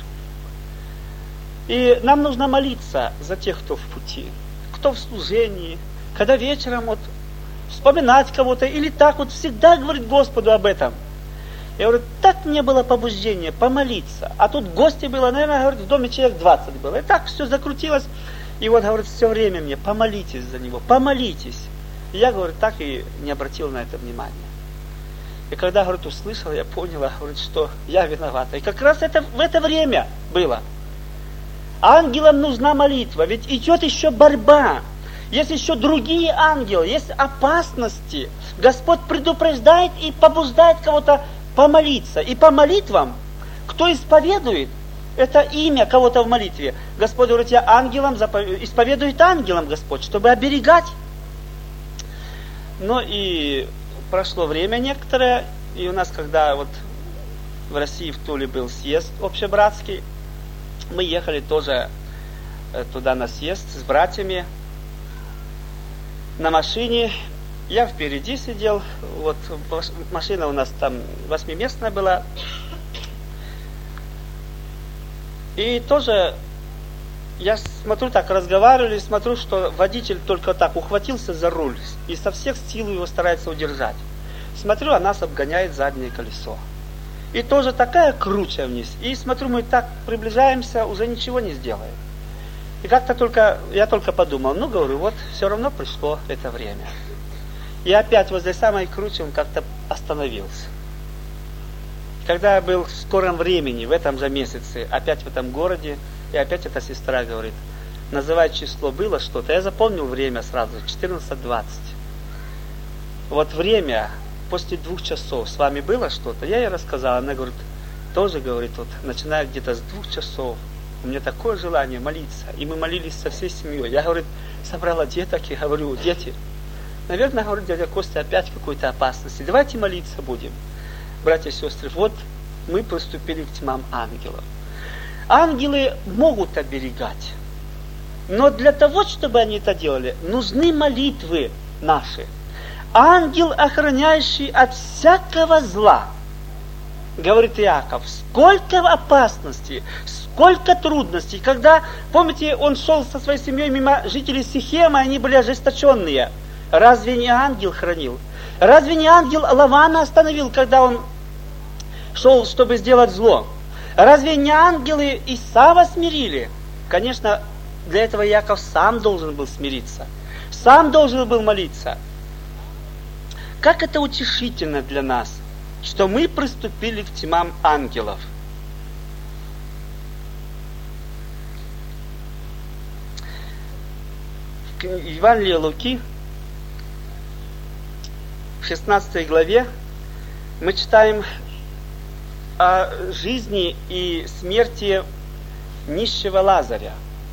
И нам нужно молиться за тех, кто в пути, кто в служении, когда вечером вот вспоминать кого-то, или так вот всегда говорить Господу об этом. Я говорю, так мне было побуждение помолиться. А тут гости было, наверное, говорит, в доме человек двадцать было. И так все закрутилось. И вот, говорит, все время мне, помолитесь за него, помолитесь. И я, говорит, так и не обратил на это внимания. И когда, говорит, услышал, я поняла, говорит, что я виновата. И как раз это, в это время было. Ангелам нужна молитва, ведь идет еще борьба. Есть еще другие ангелы, есть опасности. Господь предупреждает и побуждает кого-то помолиться. И по молитвам, кто исповедует это имя кого-то в молитве, Господь говорит, я ангелам заповед... исповедует ангелам Господь, чтобы оберегать. Ну и прошло время некоторое, и у нас, когда вот в России, в Туле был съезд общебратский, мы ехали тоже туда на съезд с братьями на машине. Я впереди сидел, вот машина у нас там восьмиместная была. И тоже я смотрю, так разговаривали, смотрю, что водитель только так ухватился за руль и со всех сил его старается удержать. Смотрю, а нас обгоняет заднее колесо. И тоже такая круче вниз. И смотрю, мы так приближаемся, уже ничего не сделаем. И как-то только, я только подумал, ну, говорю, вот все равно пришло это время. И опять возле самой кручи он как-то остановился. Когда я был в скором времени, в этом же месяце, опять в этом городе, и опять эта сестра говорит, называть число было что-то. Я запомнил время сразу, четырнадцать двадцать. Вот время, после двух часов с вами было что-то? Я ей рассказал, она говорит, тоже говорит, вот, начиная где-то с двух часов, у меня такое желание молиться. И мы молились со всей семьей. Я, говорит, собрала деток и говорю, дети, наверное, говорит, дядя Костя, опять какой-то опасности. Давайте молиться будем. Братья и сестры, вот мы приступили к тьмам ангелов. Ангелы могут оберегать. Но для того, чтобы они это делали, нужны молитвы наши. Ангел, охраняющий от всякого зла. Говорит Иаков, сколько опасностей, сколько трудностей. Когда, помните, он шел со своей семьей мимо жителей Сихема, они были ожесточенные. Разве не ангел хранил? Разве не ангел Лавана остановил, когда он шел, чтобы сделать зло? Разве не ангелы Исава смирили? Конечно, для этого Яков сам должен был смириться. Сам должен был молиться. Как это утешительно для нас, что мы приступили к тьмам ангелов. В Евангелии Луки, в шестнадцатой главе, мы читаем о жизни и смерти нищего Лазаря.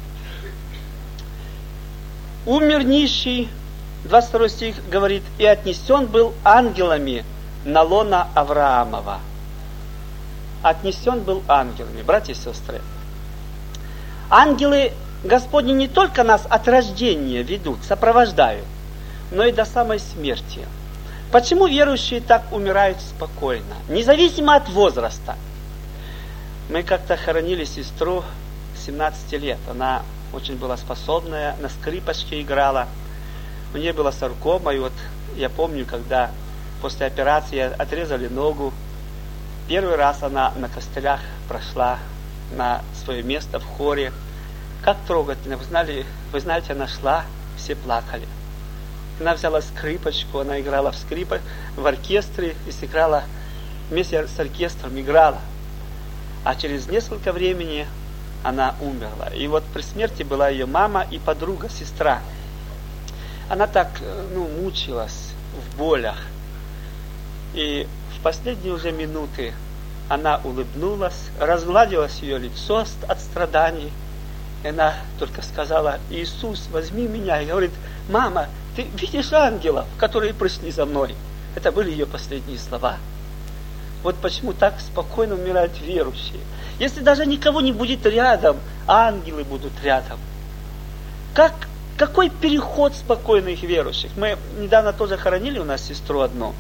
Умер нищий, двадцать второй стих говорит, и отнесен был ангелами на лоно Авраамова. Отнесен был ангелами, братья и сестры. Ангелы Господни не только нас от рождения ведут, сопровождают, но и до самой смерти. Почему верующие так умирают спокойно, независимо от возраста? Мы как-то хоронили сестру семнадцати лет. Она очень была способная, на скрипочке играла. У нее была саркома, и вот я помню, когда после операции отрезали ногу, первый раз она на костылях прошла на свое место в хоре. Как трогательно, вы знали, вы знаете, она шла, все плакали. Она взяла скрипочку, она играла в скрипах, в оркестре и сыграла, вместе с оркестром играла. А через несколько времени она умерла. И вот при смерти была ее мама и подруга, сестра. Она так, ну, мучилась в болях. И в последние уже минуты она улыбнулась, разгладилось ее лицо от страданий. И она только сказала: Иисус, возьми меня. И говорит: мама, ты видишь ангелов, которые пришли за мной? Это были ее последние слова. Вот почему так спокойно умирают верующие. Если даже никого не будет рядом, ангелы будут рядом. Как, какой переход спокойных верующих? Мы недавно тоже хоронили у нас сестру одну.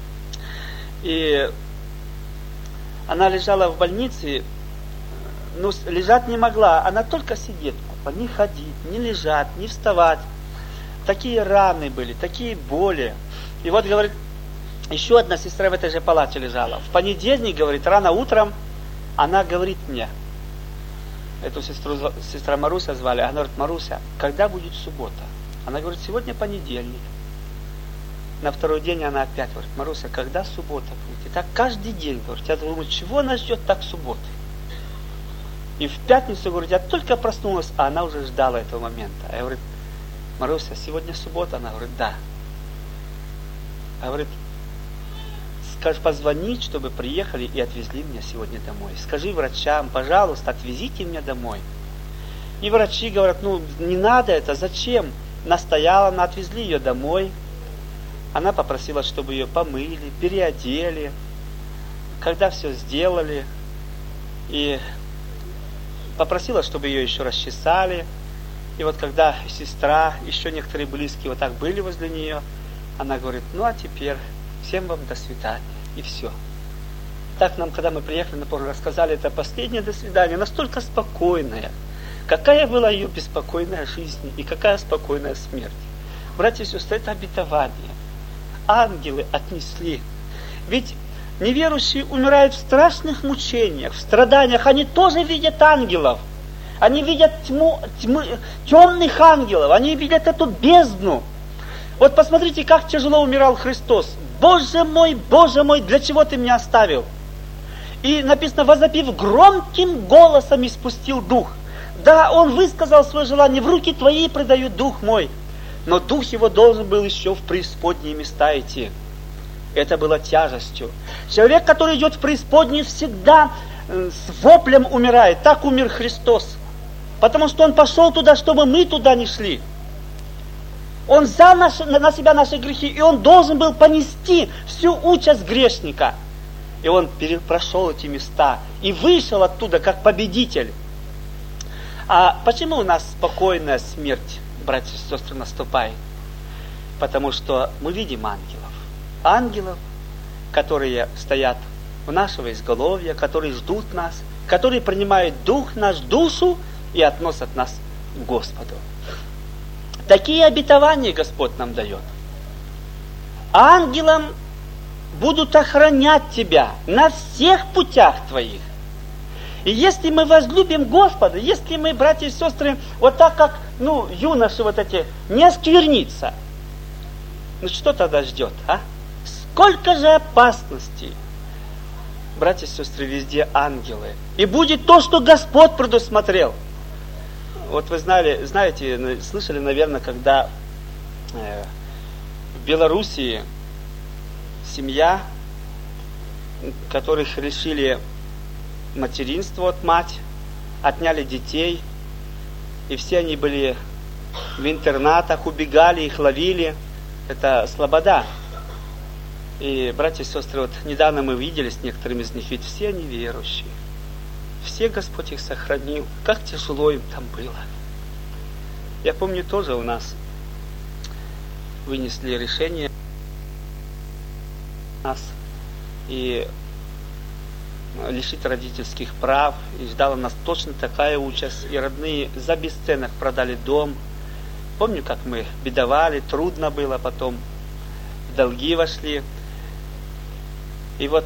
И она лежала в больнице, но лежать не могла. Она только сидеть могла, не ходить, не лежать, не вставать. Такие раны были, такие боли. И вот, говорит, еще одна сестра в этой же палате лежала. В понедельник, говорит, рано утром, она говорит мне, эту сестру, сестра Маруся звали, она говорит: Маруся, когда будет суббота? Она говорит: сегодня понедельник. На второй день она опять говорит: Маруся, когда суббота будет? И так каждый день, говорит. Я думаю, чего нас ждет так субботы? И в пятницу, говорит, я только проснулась, а она уже ждала этого момента. Я говорю: Маруся, сегодня суббота? Она говорит: да. Она говорит: скажи, позвонить, чтобы приехали и отвезли меня сегодня домой. Скажи врачам, пожалуйста, отвезите меня домой. И врачи говорят: ну, не надо это, зачем? Настояла, она, отвезли ее домой. Она попросила, чтобы ее помыли, переодели. Когда все сделали, и попросила, чтобы ее еще расчесали. И вот когда сестра, еще некоторые близкие вот так были возле нее, она говорит: ну а теперь всем вам до свидания. И все. Так нам, когда мы приехали, напомню, рассказали, это последнее до свидания, настолько спокойное. Какая была ее беспокойная жизнь и какая спокойная смерть. Братья и сестры, это обетование. Ангелы отнесли. Ведь неверующие умирают в страшных мучениях, в страданиях. Они тоже видят ангелов. Они видят тьму, тьмы, темных ангелов. Они видят эту бездну. Вот посмотрите, как тяжело умирал Христос. Боже мой, Боже мой, для чего ты меня оставил? И написано: возопив громким голосом, испустил дух. Да, он высказал свое желание: в руки твои предаю дух мой. Но дух его должен был еще в преисподние места идти. Это было тяжестью. Человек, который идет в преисподние, всегда с воплем умирает. Так умер Христос. Потому что он пошел туда, чтобы мы туда не шли. Он взял наши, на себя наши грехи, и он должен был понести всю участь грешника. И он прошел эти места и вышел оттуда как победитель. А почему у нас спокойная смерть, братья и сестры, наступает? Потому что мы видим ангелов. Ангелов, которые стоят у нашего изголовья, которые ждут нас, которые принимают дух наш, душу и относят нас к Господу. Такие обетования Господь нам дает. Ангелам будут охранять тебя на всех путях твоих. И если мы возлюбим Господа, если мы, братья и сестры, вот так как, ну, юноши вот эти, не оскверниться, ну что тогда ждет, а? Сколько же опасностей, братья и сестры, везде ангелы. И будет то, что Господь предусмотрел. Вот вы знали, знаете, слышали, наверное, когда э, в Белоруссии семья, которых решили материнство от мать, отняли детей, и все они были в интернатах, убегали, их ловили. Это слобода. И, братья и сестры, вот недавно мы видели с некоторыми из них, ведь все они верующие. Все Господь их сохранил. Как тяжело им там было. Я помню, тоже у нас вынесли решение нас и лишить родительских прав. И ждала нас точно такая участь. И родные за бесценок продали дом. Помню, как мы бедовали, трудно было потом. В долги вошли. И вот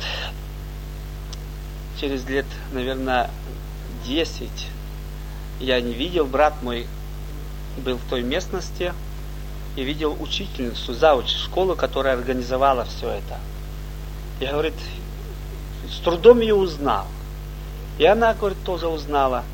через лет, наверное, десять я не видел, брат мой был в той местности и видел учительницу, завуч школы, которая организовала все это. Я, говорит, с трудом ее узнал. И она, говорит, тоже узнала.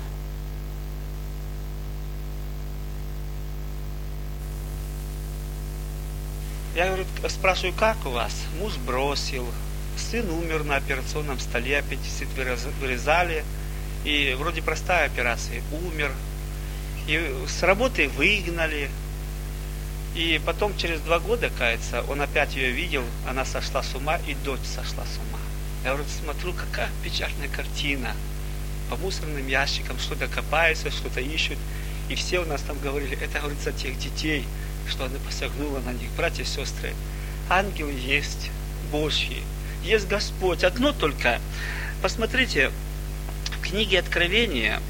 Я, говорит, спрашиваю, как у вас? Муж бросил, сын умер на операционном столе, аппендицит вырезали, и вроде простая операция, умер, и с работы выгнали, и потом через два года, кается, он опять ее видел, она сошла с ума, и дочь сошла с ума. Я, говорит, смотрю, какая печальная картина, по мусорным ящикам что-то копаются, что-то ищут, и все у нас там говорили, это, говорит, за тех детей, что она посягнула на них. Братья и сестры, ангелы есть Божьи, есть Господь. Одно только, посмотрите, в книге Откровения,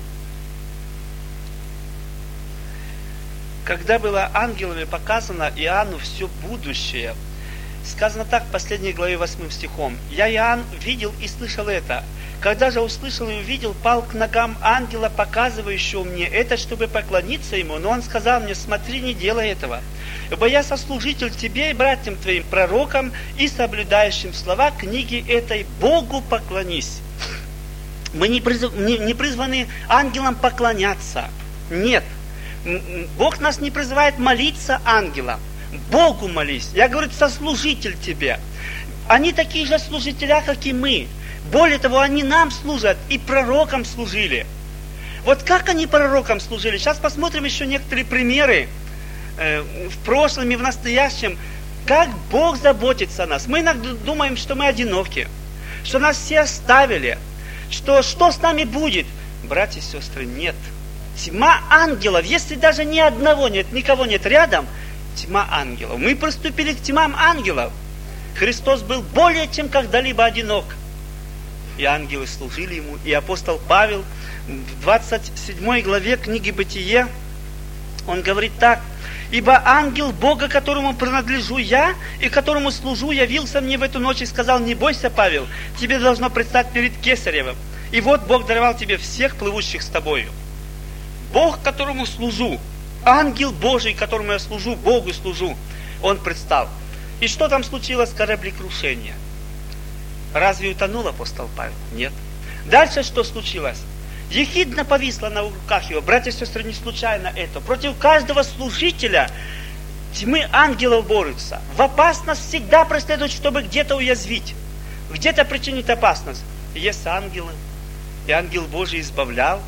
когда было ангелами показано Иоанну все будущее, сказано так в последней главе восьмым стихом. «Я, Иоанн, видел и слышал это. Когда же услышал и увидел, пал к ногам ангела, показывающего мне это, чтобы поклониться ему. Но он сказал мне, смотри, не делай этого. Ибо я сослужитель тебе и братьям твоим, пророкам и соблюдающим слова книги этой. Богу поклонись». Мы не, призв... не, не призваны ангелам поклоняться. Нет. Бог нас не призывает молиться ангелам. Богу молись. Я, говорю, сослужитель тебе. Они такие же служителя, как и мы. Более того, они нам служат и пророкам служили. Вот как они пророкам служили? Сейчас посмотрим еще некоторые примеры э, в прошлом и в настоящем. Как Бог заботится о нас. Мы иногда думаем, что мы одиноки, что нас все оставили, что что с нами будет. Братья и сестры, нет. Тьма ангелов, если даже ни одного нет, никого нет рядом, тьма ангелов. Мы приступили к тьмам ангелов. Христос был более чем когда-либо одинок. И ангелы служили ему. И апостол Павел в двадцать седьмой главе книги Бытие, он говорит так: «Ибо ангел Бога, которому принадлежу я, и которому служу, явился мне в эту ночь и сказал: не бойся, Павел, тебе должно предстать перед Кесаревым. И вот Бог даровал тебе всех плывущих с тобою». Бог, которому служу, ангел Божий, которому я служу, Богу служу, он предстал. И что там случилось? Кораблекрушение. Разве утонул апостол Павел? Нет. Дальше что случилось? Ехидна повисла на руках его. Братья и сестры, не случайно это. Против каждого служителя тьмы ангелов борются. В опасность всегда преследуют, чтобы где-то уязвить, где-то причинить опасность. Есть ангелы, и ангел Божий избавлял.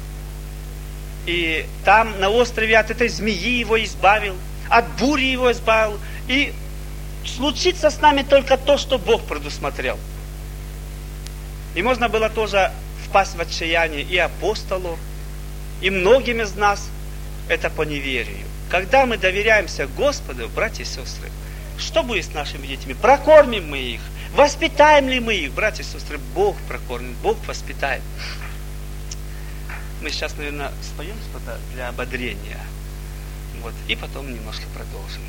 И там на острове от этой змеи его избавил, от бури его избавил. И случится с нами только то, что Бог предусмотрел. И можно было тоже впасть в отчаяние и апостолу, и многим из нас, это по неверию. Когда мы доверяемся Господу, братья и сестры, что будет с нашими детьми? Прокормим мы их? Воспитаем ли мы их? Братья и сестры, Бог прокормит, Бог воспитает. Мы сейчас, наверное, споем что-то для ободрения. Вот, и потом немножко продолжим.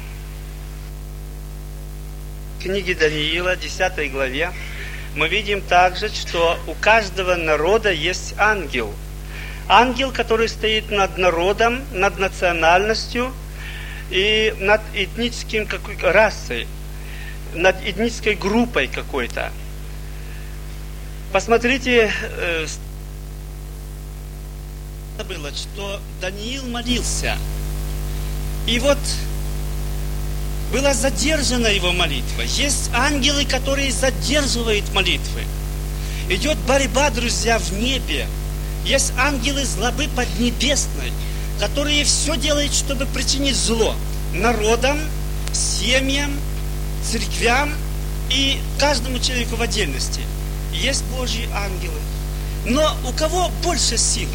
В книге Даниила, десятой главе, мы видим также, что у каждого народа есть ангел. Ангел, который стоит над народом, над национальностью и над этническим какой- расой, над этнической группой какой-то. Посмотрите, э, было, что Даниил молился. И вот была задержана его молитва. Есть ангелы, которые задерживают молитвы. Идет борьба, друзья, в небе. Есть ангелы злобы поднебесной, которые все делают, чтобы причинить зло народам, семьям, церквям и каждому человеку в отдельности. Есть Божьи ангелы. Но у кого больше силы?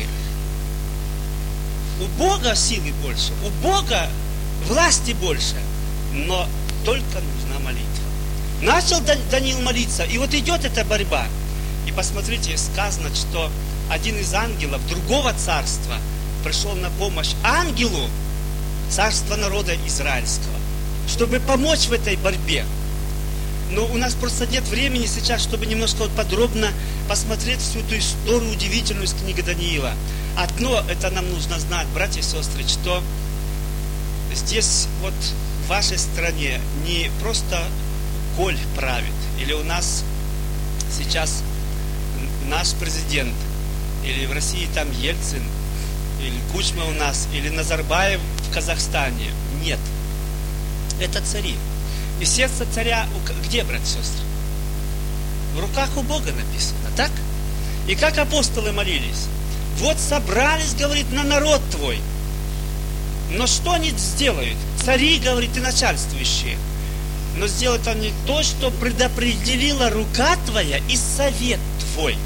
У Бога силы больше, у Бога власти больше, но только нужна молитва. Начал Даниил молиться, и вот идет эта борьба. И посмотрите, сказано, что один из ангелов другого царства пришел на помощь ангелу царства народа израильского, чтобы помочь в этой борьбе. Но у нас просто нет времени сейчас, чтобы немножко вот подробно посмотреть всю эту историю удивительную из книги Даниила. Одно это нам нужно знать, братья и сестры, что здесь вот в вашей стране не просто Коль правит, или у нас сейчас наш президент, или в России там Ельцин, или Кучма у нас, или Назарбаев в Казахстане. Нет. Это цари. И сердце царя где, братья и сестры? В руках у Бога написано, так? И как апостолы молились? Вот собрались, говорит, на народ твой. Но что они сделают? Цари, говорит, и начальствующие. Но сделают они то, что предопределила рука твоя и совет твой.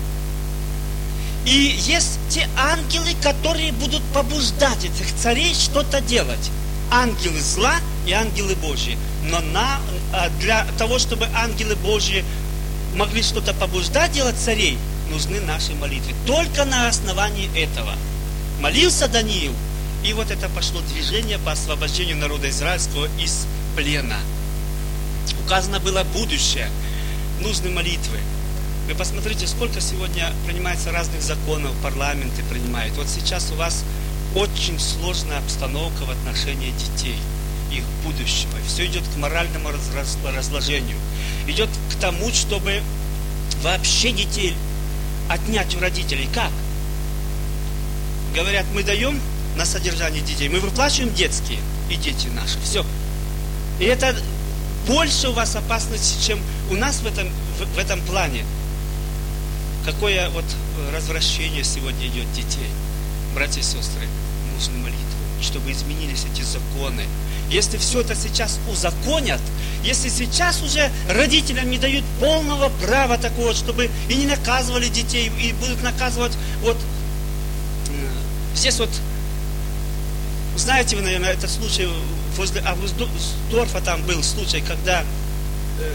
И есть те ангелы, которые будут побуждать этих царей что-то делать. Ангелы зла и ангелы Божьи. Но на, для того, чтобы ангелы Божьи могли что-то побуждать делать царей, нужны наши молитвы. Только на основании этого. Молился Даниил, и вот это пошло движение по освобождению народа израильского из плена. Указано было будущее. Нужны молитвы. Вы посмотрите, сколько сегодня принимается разных законов, парламенты принимают. Вот сейчас у вас очень сложная обстановка в отношении детей, их будущего. Все идет к моральному разложению. Идет к тому, чтобы вообще детей отнять у родителей. Как? Говорят, мы даем на содержание детей, мы выплачиваем детские и дети наши. Все. И это больше у вас опасности, чем у нас в этом, в, в этом плане. Какое вот развращение сегодня идет детей. Братья и сестры, нужны молитвы, чтобы изменились эти законы. Если все это сейчас узаконят, если сейчас уже родителям не дают полного права такого, чтобы и не наказывали детей, и будут наказывать, вот здесь вот, знаете вы, наверное, этот случай возле Августдорфа, там был случай, когда э,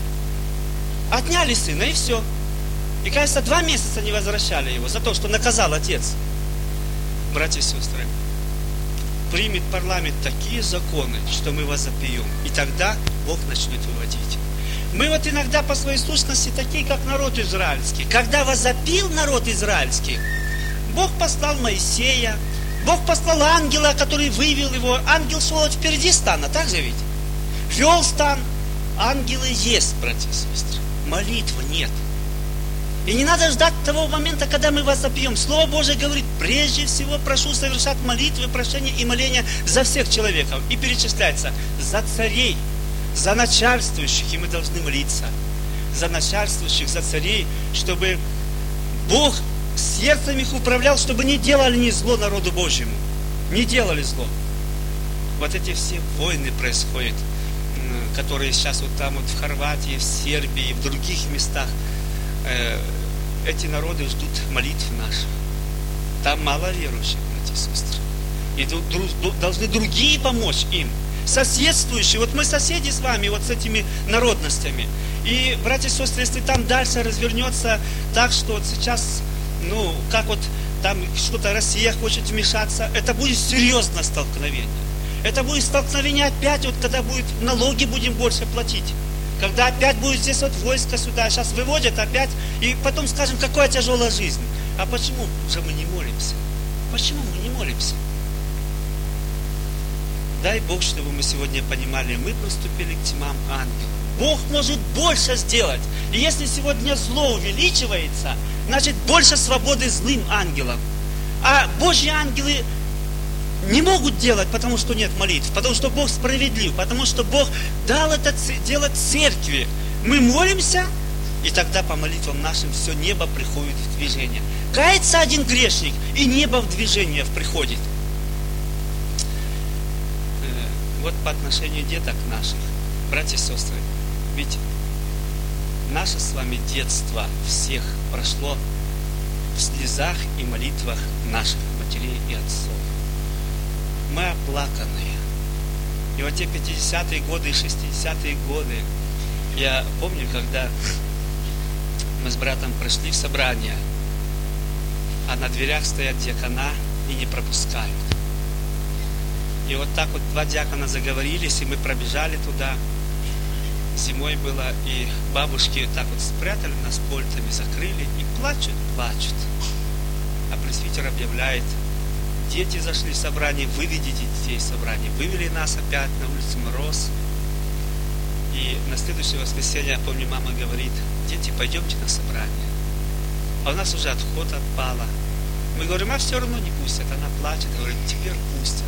отняли сына, и все. И, кажется, два месяца не возвращали его за то, что наказал отец. Братья и сестры, примет парламент такие законы, что мы вас запьем. И тогда Бог начнет выводить. Мы вот иногда по своей сущности такие, как народ израильский. Когда возопил народ израильский, Бог послал Моисея, Бог послал ангела, который вывел его. Ангел шел впереди стана, так же ведь? Вел стан. Ангелы есть, братья и сестры. Молитвы нет. И не надо ждать того момента, когда мы вас запьем. Слово Божие говорит, прежде всего прошу совершать молитвы, прощения и моления за всех человеков. И перечисляется, за царей, за начальствующих, и мы должны молиться. За начальствующих, за царей, чтобы Бог сердцем их управлял, чтобы не делали ни зло народу Божьему. Не делали зло. Вот эти все войны происходят, которые сейчас вот там вот в Хорватии, в Сербии, в других местах. Эти народы ждут молитв наших. Там мало верующих, братья и сестры. И должны другие помочь им. Соседствующие. Вот мы соседи с вами, вот с этими народностями. И, братья и сестры, если там дальше развернется так, что вот сейчас, ну, как вот там что-то Россия хочет вмешаться, это будет серьезное столкновение. Это будет столкновение опять, вот когда будет налоги будем больше платить. Когда опять будет здесь вот войско сюда, сейчас выводят опять, и потом скажем, какая тяжелая жизнь. А почему же мы не молимся? Почему мы не молимся? Дай Бог, чтобы мы сегодня понимали, мы приступили к тьмам ангелов. Бог может больше сделать. И если сегодня зло увеличивается, значит больше свободы злым ангелам. А Божьи ангелы не могут делать, потому что нет молитв, потому что Бог справедлив, потому что Бог дал это делать церкви. Мы молимся, и тогда по молитвам нашим все небо приходит в движение. Кается один грешник, и небо в движение приходит. Вот по отношению деток наших, братья и сестры, ведь наше с вами детство всех прошло в слезах и молитвах наших матерей и отцов. Мы оплаканные. И вот те пятидесятые годы и шестидесятые годы, я помню, когда мы с братом пришли в собрание, а на дверях стоят диакона и не пропускают. И вот так вот два диакона заговорились, и мы пробежали туда. Зимой было, и бабушки так вот спрятали нас польтами, закрыли, и плачут, плачут. А пресвитер объявляет: дети зашли в собрание, выведите детей в собрание. Вывели нас опять на улицу, мороз. И на следующее воскресенье, я помню, мама говорит: дети, пойдемте на собрание. А у нас уже отход отпала. Мы говорим: а все равно не пустят. Она плачет, говорит: теперь пустят.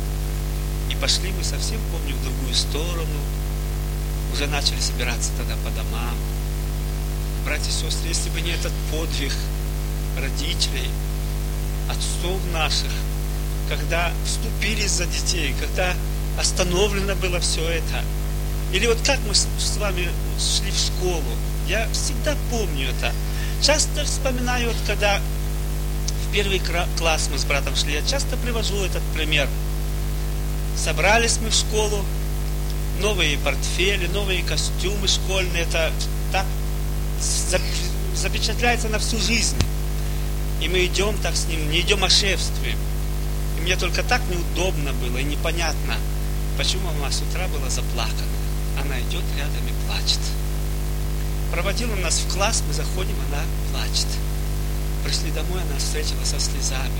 И пошли мы совсем, помню, в другую сторону. Уже начали собираться тогда по домам. Братья и сестры, если бы не этот подвиг родителей, отцов наших, когда вступились за детей, когда остановлено было все это. Или вот как мы с вами шли в школу. Я всегда помню это. Часто вспоминаю, вот когда в первый класс мы с братом шли, я часто привожу этот пример. Собрались мы в школу, новые портфели, новые костюмы школьные, это так запечатляется на всю жизнь. И мы идем так с ним, не идем, а шефствуем. И мне только так неудобно было и непонятно, почему мама с утра была заплакана. Она идет рядом и плачет. Проводила нас в класс, мы заходим, она плачет. Пришли домой, она встретила со слезами.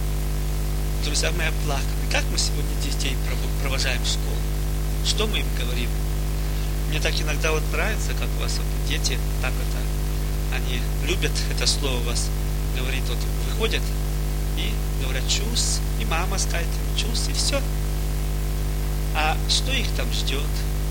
Друзья мои, оплаканы. Как мы сегодня детей провожаем в школу? Что мы им говорим? Мне так иногда вот нравится, как у вас вот дети, так это, они любят это слово у вас, говорит, вот выходят и говорят чус, и мама скажет чус, и все. А что их там ждет?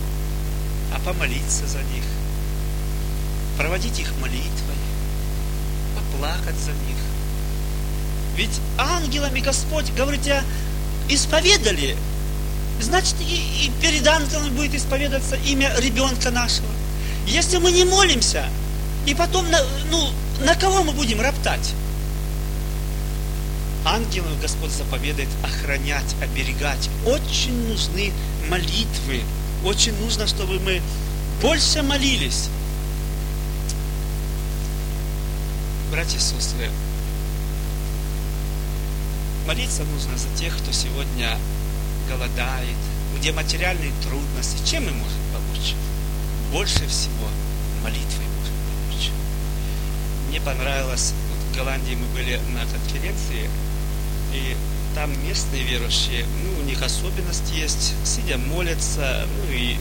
А помолиться за них, проводить их молитвой, поплакать за них. Ведь ангелами Господь, говорите, исповедали, значит и, и перед ангелами будет исповедаться имя ребенка нашего. Если мы не молимся, и потом, на, ну, на кого мы будем роптать? Ангелам Господь заповедует охранять, оберегать. Очень нужны молитвы. Очень нужно, чтобы мы больше молились. Братья и сестры, молиться нужно за тех, кто сегодня голодает, где материальные трудности. Чем мы можем помочь? Больше всего молитвой можем помочь. Мне понравилось, вот в Голландии мы были на конференции, и там местные верующие, ну, у них особенность есть, сидя молятся, ну и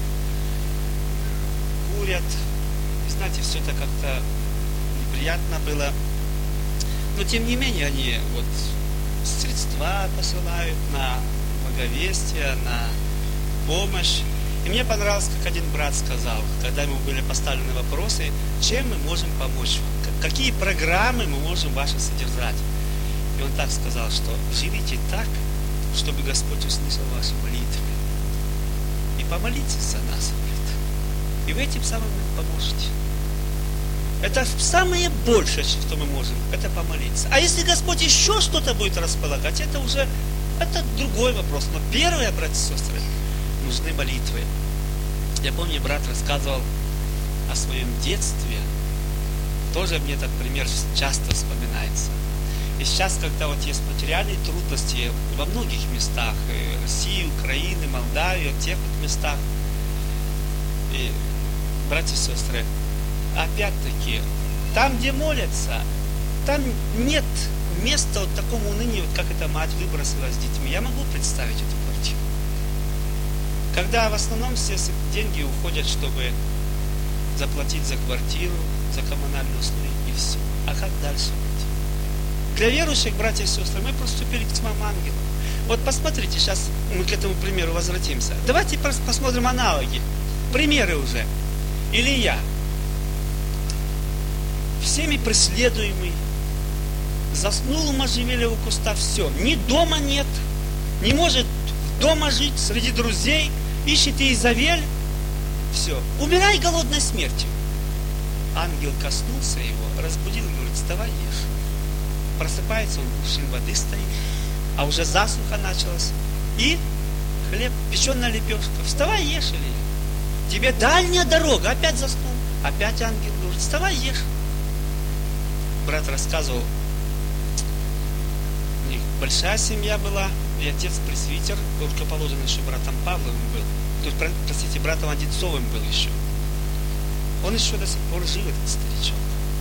курят. И знаете, все это как-то неприятно было. Но тем не менее они вот средства посылают на благовестие, на помощь. И мне понравилось, как один брат сказал, когда ему были поставлены вопросы, чем мы можем помочь вам, какие программы мы можем ваши содержать. И он так сказал, что живите так, чтобы Господь услышал ваши молитвы. И помолитесь за нас, говорит. И вы этим самым поможете. Это самое большее, что мы можем, это помолиться. А если Господь еще что-то будет располагать, это уже, это другой вопрос. Но первое, братья и сестры, нужны молитвы. Я помню, брат рассказывал о своем детстве. Тоже мне этот пример часто вспоминается. И сейчас, когда вот есть материальные трудности во многих местах, России, Украины, Молдавии, в тех вот местах, и, братья и сестры, опять-таки, там, где молятся, там нет места вот такому унынию, вот как эта мать выбросила с детьми. Я могу представить эту картину. Когда в основном все деньги уходят, чтобы заплатить за квартиру, за коммунальные услуги и все. А как дальше быть? Для верующих, братья и сестры, мы приступили к тьмам ангелов. Вот посмотрите, сейчас мы к этому примеру возвратимся. Давайте посмотрим аналоги, примеры уже. Илия, всеми преследуемый, заснул у можжевелевого куста, все. Ни дома нет, не может дома жить, среди друзей, ищет Иезавель, все. Умирай голодной смертью. Ангел коснулся его, разбудил и говорит: вставай, ешь. Просыпается он, кувшин воды стоит, а уже засуха началась. И хлеб, печеная лепешка. Вставай, ешь, Илья. Тебе дальняя дорога. Опять заснул. Опять ангел говорит: вставай, ешь. Брат рассказывал, у них большая семья была, и отец пресвитер, рукоположен еще братом Павловым был. То есть, простите, братом Одинцовым был еще. Он еще до сих пор жил, этот старичок.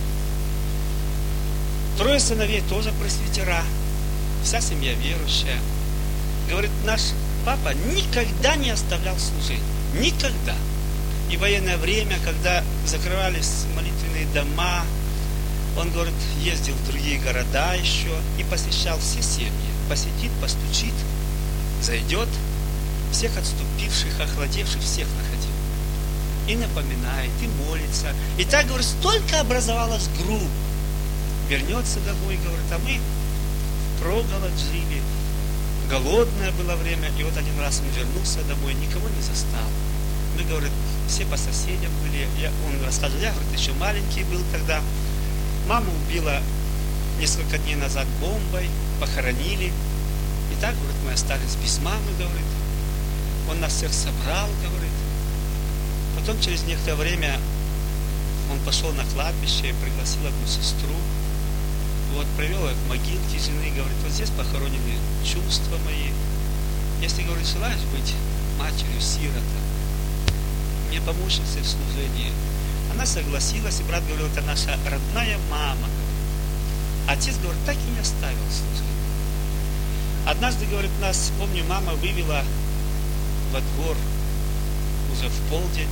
Трое сыновей тоже пресвитера. Вся семья верующая. Говорит, наш папа никогда не оставлял служение. Никогда. И в военное время, когда закрывались молитвенные дома, он, говорит, ездил в другие города еще и посещал все семьи. Посетит, постучит, зайдет, всех отступивших, охладевших, всех находил. И напоминает, и молится. И так, говорит, столько образовалось групп. Вернется домой, говорит, а мы впроголод жили. Голодное было время. И вот один раз он вернулся домой, никого не застал. Мы, говорит, все по соседям были. Я, он рассказывал, я, говорит, еще маленький был тогда. Маму убила несколько дней назад бомбой, похоронили. И так, говорит, мы остались без мамы, говорит. Он нас всех собрал, говорит. Потом через некоторое время он пошел на кладбище, пригласил одну сестру. Вот, привел ее к могилке жены, говорит, вот здесь похоронены чувства мои. Если, говорит, желаешь быть матерью сирота, мне помочь в служении. Она согласилась, и брат говорил, это наша родная мама. Отец, говорит, так и не оставил служение. Однажды, говорит, нас, помню, мама вывела во двор уже в полдень.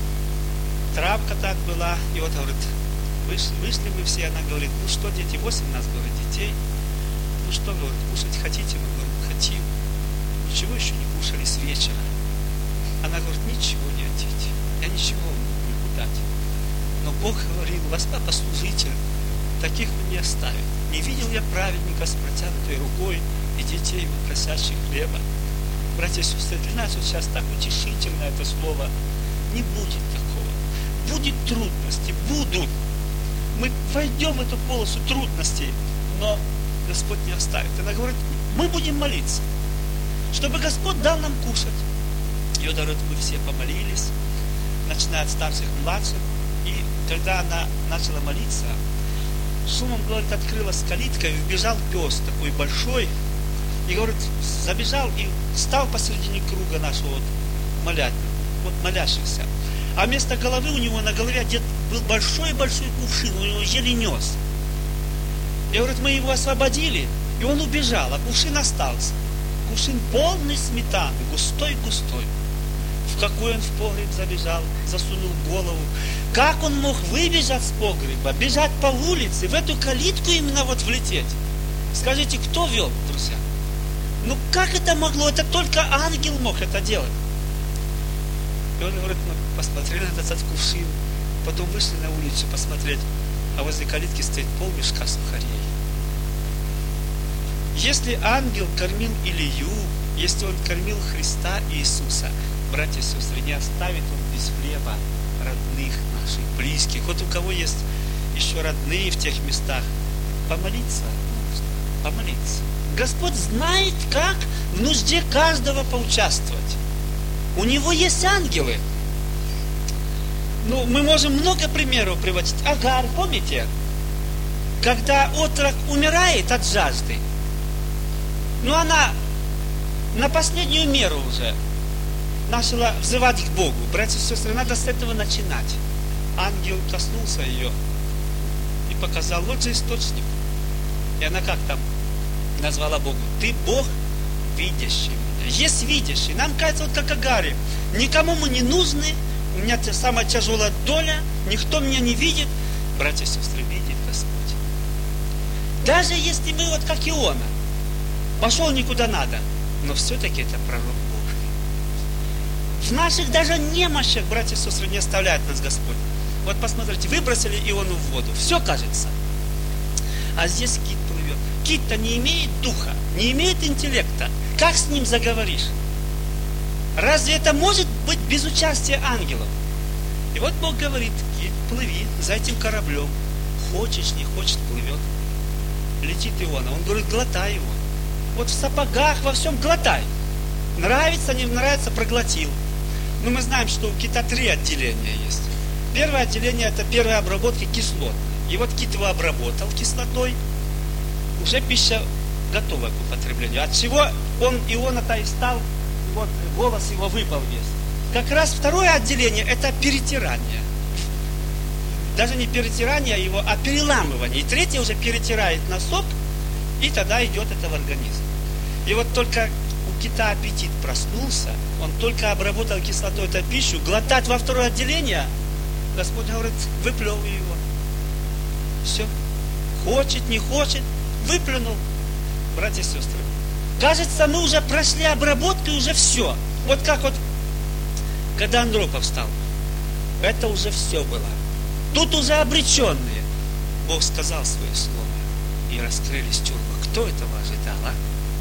Травка так была, и вот, говорит, вышли, вышли мы все, она говорит, ну что, дети, восемь нас, говорит, детей. Ну что, говорит, кушать хотите? Мы говорим, хотим. Ничего еще не кушали с вечера. Она говорит, ничего не отец, я ничего вам не могу дать. Но Бог говорил, вас папа служитель, таких он не оставит. Не видел я праведника с протянутой рукой и детей, просящих хлеба. Братья и сестры, для нас вот сейчас так утешительно это слово. Не будет такого. Будет трудности, будут. Мы войдем в эту полосу трудностей, но Господь не оставит. Она говорит, мы будем молиться, чтобы Господь дал нам кушать. И вот, говорит, мы все помолились, начиная от старших к младших. И когда она начала молиться, шумом, говорит, открылась калитка, и вбежал пес такой большой, и, говорит, забежал и стал посередине круга нашего вот, молять, вот молящихся. А вместо головы у него на голове одет был большой-большой кувшин, он его еле нес. И, говорит, мы его освободили, и он убежал, а кувшин остался. Кувшин полный сметаны, густой-густой. В какой он в погреб забежал, засунул голову. Как он мог выбежать с погреба, бежать по улице, в эту калитку именно вот влететь? Скажите, кто вел, друзья? Ну как это могло? Это только ангел мог это делать. И он говорит, мы посмотрели на этот кувшин, потом вышли на улицу посмотреть, а возле калитки стоит полмешка сухарей. Если ангел кормил Илью, если он кормил Христа и Иисуса, братья и сестры, не оставит он без хлеба родных наших, близких. Вот у кого есть еще родные в тех местах, помолиться нужно, помолиться. Господь знает, как в нужде каждого поучаствовать. У Него есть ангелы. Ну, мы можем много примеров приводить. Агар, помните? Когда отрок умирает от жажды, ну, она на последнюю меру уже начала взывать к Богу. Братья и сестры, надо с этого начинать. Ангел коснулся ее и показал, вот же источник. И она как там назвала Богу? Ты Бог видящий. Есть видящий. Нам кажется, вот как Агаре. Никому мы не нужны, у меня самая тяжелая доля, никто меня не видит. Братья и сестры, видит Господь. Даже если мы вот как Иона, пошел никуда надо, но все-таки это пророк Божий. В наших даже немощах, братья и сестры, не оставляет нас Господь. Вот посмотрите, выбросили Иону в воду, все кажется. А здесь кит плывет. Кит-то не имеет духа, не имеет интеллекта. Как с ним заговоришь? Разве это может быть без участия ангелов? И вот Бог говорит: кит, плыви за этим кораблем. Хочешь, не хочешь, плывет. Летит Иона. Он говорит: глотай его. Вот в сапогах, во всем глотай. Нравится, не нравится, проглотил. Но мы знаем, что у кита три отделения есть. Первое отделение — это первая обработка кислот. И вот кит его обработал кислотой, уже пища готова к употреблению. От чего он, Иона-то, и стал, вот голос его выпал весь. Как раз второе отделение — это перетирание. Даже не перетирание его, а переламывание. И третье уже перетирает на соп, и тогда идет это в организм. И вот только у кита аппетит проснулся, он только обработал кислотой эту пищу, глотать во второе отделение, Господь говорит: выплевывай его. Все. Хочет, не хочет, выплюнул. Братья и сестры, кажется, мы уже прошли обработку, и уже все. Вот как вот, когда Андропов встал, это уже все было. Тут уже обреченные. Бог сказал свое слово, и раскрылись тюрьмы. Кто этого ожидал, а?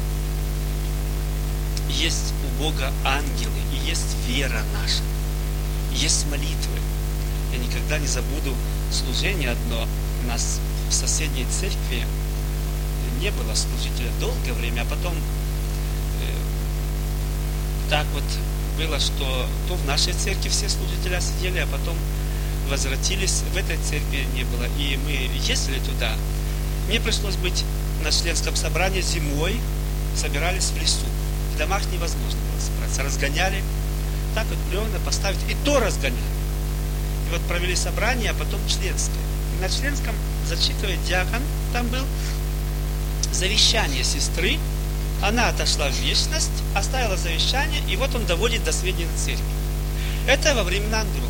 Есть у Бога ангелы, и есть вера наша, есть молитвы. Я никогда не забуду служение одно. У нас в соседней церкви не было служителя долгое время, а потом э, так вот было, что то в нашей церкви все служители сидели, а потом возвратились, в этой церкви не было. И мы ездили туда. Мне пришлось быть на членском собрании зимой, собирались в лесу. В домах невозможно было собраться. Разгоняли, так вот бревна поставить, и то разгоняли. И вот провели собрание, а потом членское. И на членском зачитывает диакон, там был завещание сестры. Она отошла в вечность, оставила завещание, и вот он доводит до сведения церкви. Это во времена Андропова.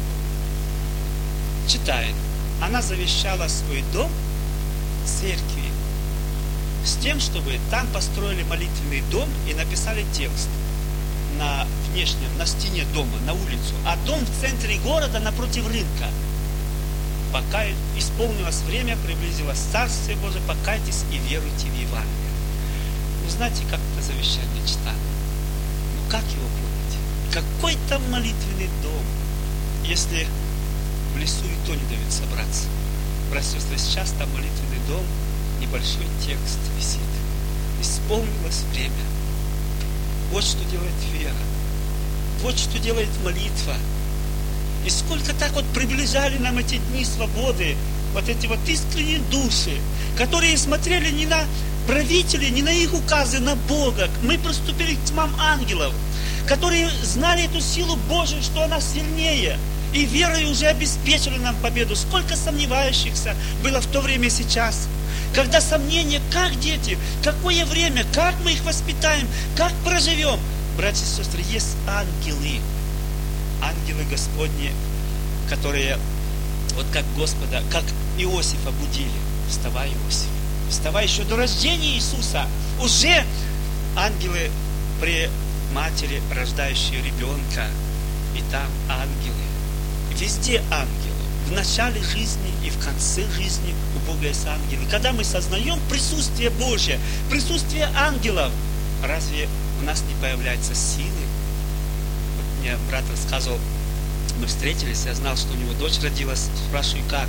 Читает. Она завещала свой дом церкви с тем, чтобы там построили молитвенный дом и написали текст на внешнем, на стене дома, на улицу. А дом в центре города напротив рынка. Пока исполнилось время, приблизилось Царствие Божие, покайтесь и веруйте в Евангелие. Ну, знаете, как это завещание читали? Ну, как его помнить? Какой там молитвенный дом, если в лесу и то не дают собраться? Братья и сестры, сейчас там молитвенный дом, небольшой текст висит. Исполнилось время. Вот что делает вера. Вот что делает молитва. И сколько так вот приближали нам эти дни свободы, вот эти вот искренние души, которые смотрели не на правителей, не на их указы, на Бога. Мы приступили к тьмам ангелов, которые знали эту силу Божию, что она сильнее, и верой уже обеспечили нам победу. Сколько сомневающихся было в то время и сейчас. Когда сомнения, как дети, какое время, как мы их воспитаем, как проживем. Братья и сестры, есть ангелы. Ангелы Господни, которые, вот как Господа, как Иосифа будили. Вставай, Иосиф. Вставай, еще до рождения Иисуса. Уже ангелы при матери, рождающей ребенка. И там ангелы. Везде ангелы. В начале жизни и в конце жизни у Бога есть ангелы. Когда мы сознаем присутствие Божье, присутствие ангелов, разве у нас не появляются силы? Вот мне брат рассказывал, мы встретились, я знал, что у него дочь родилась. Спрашиваю, как?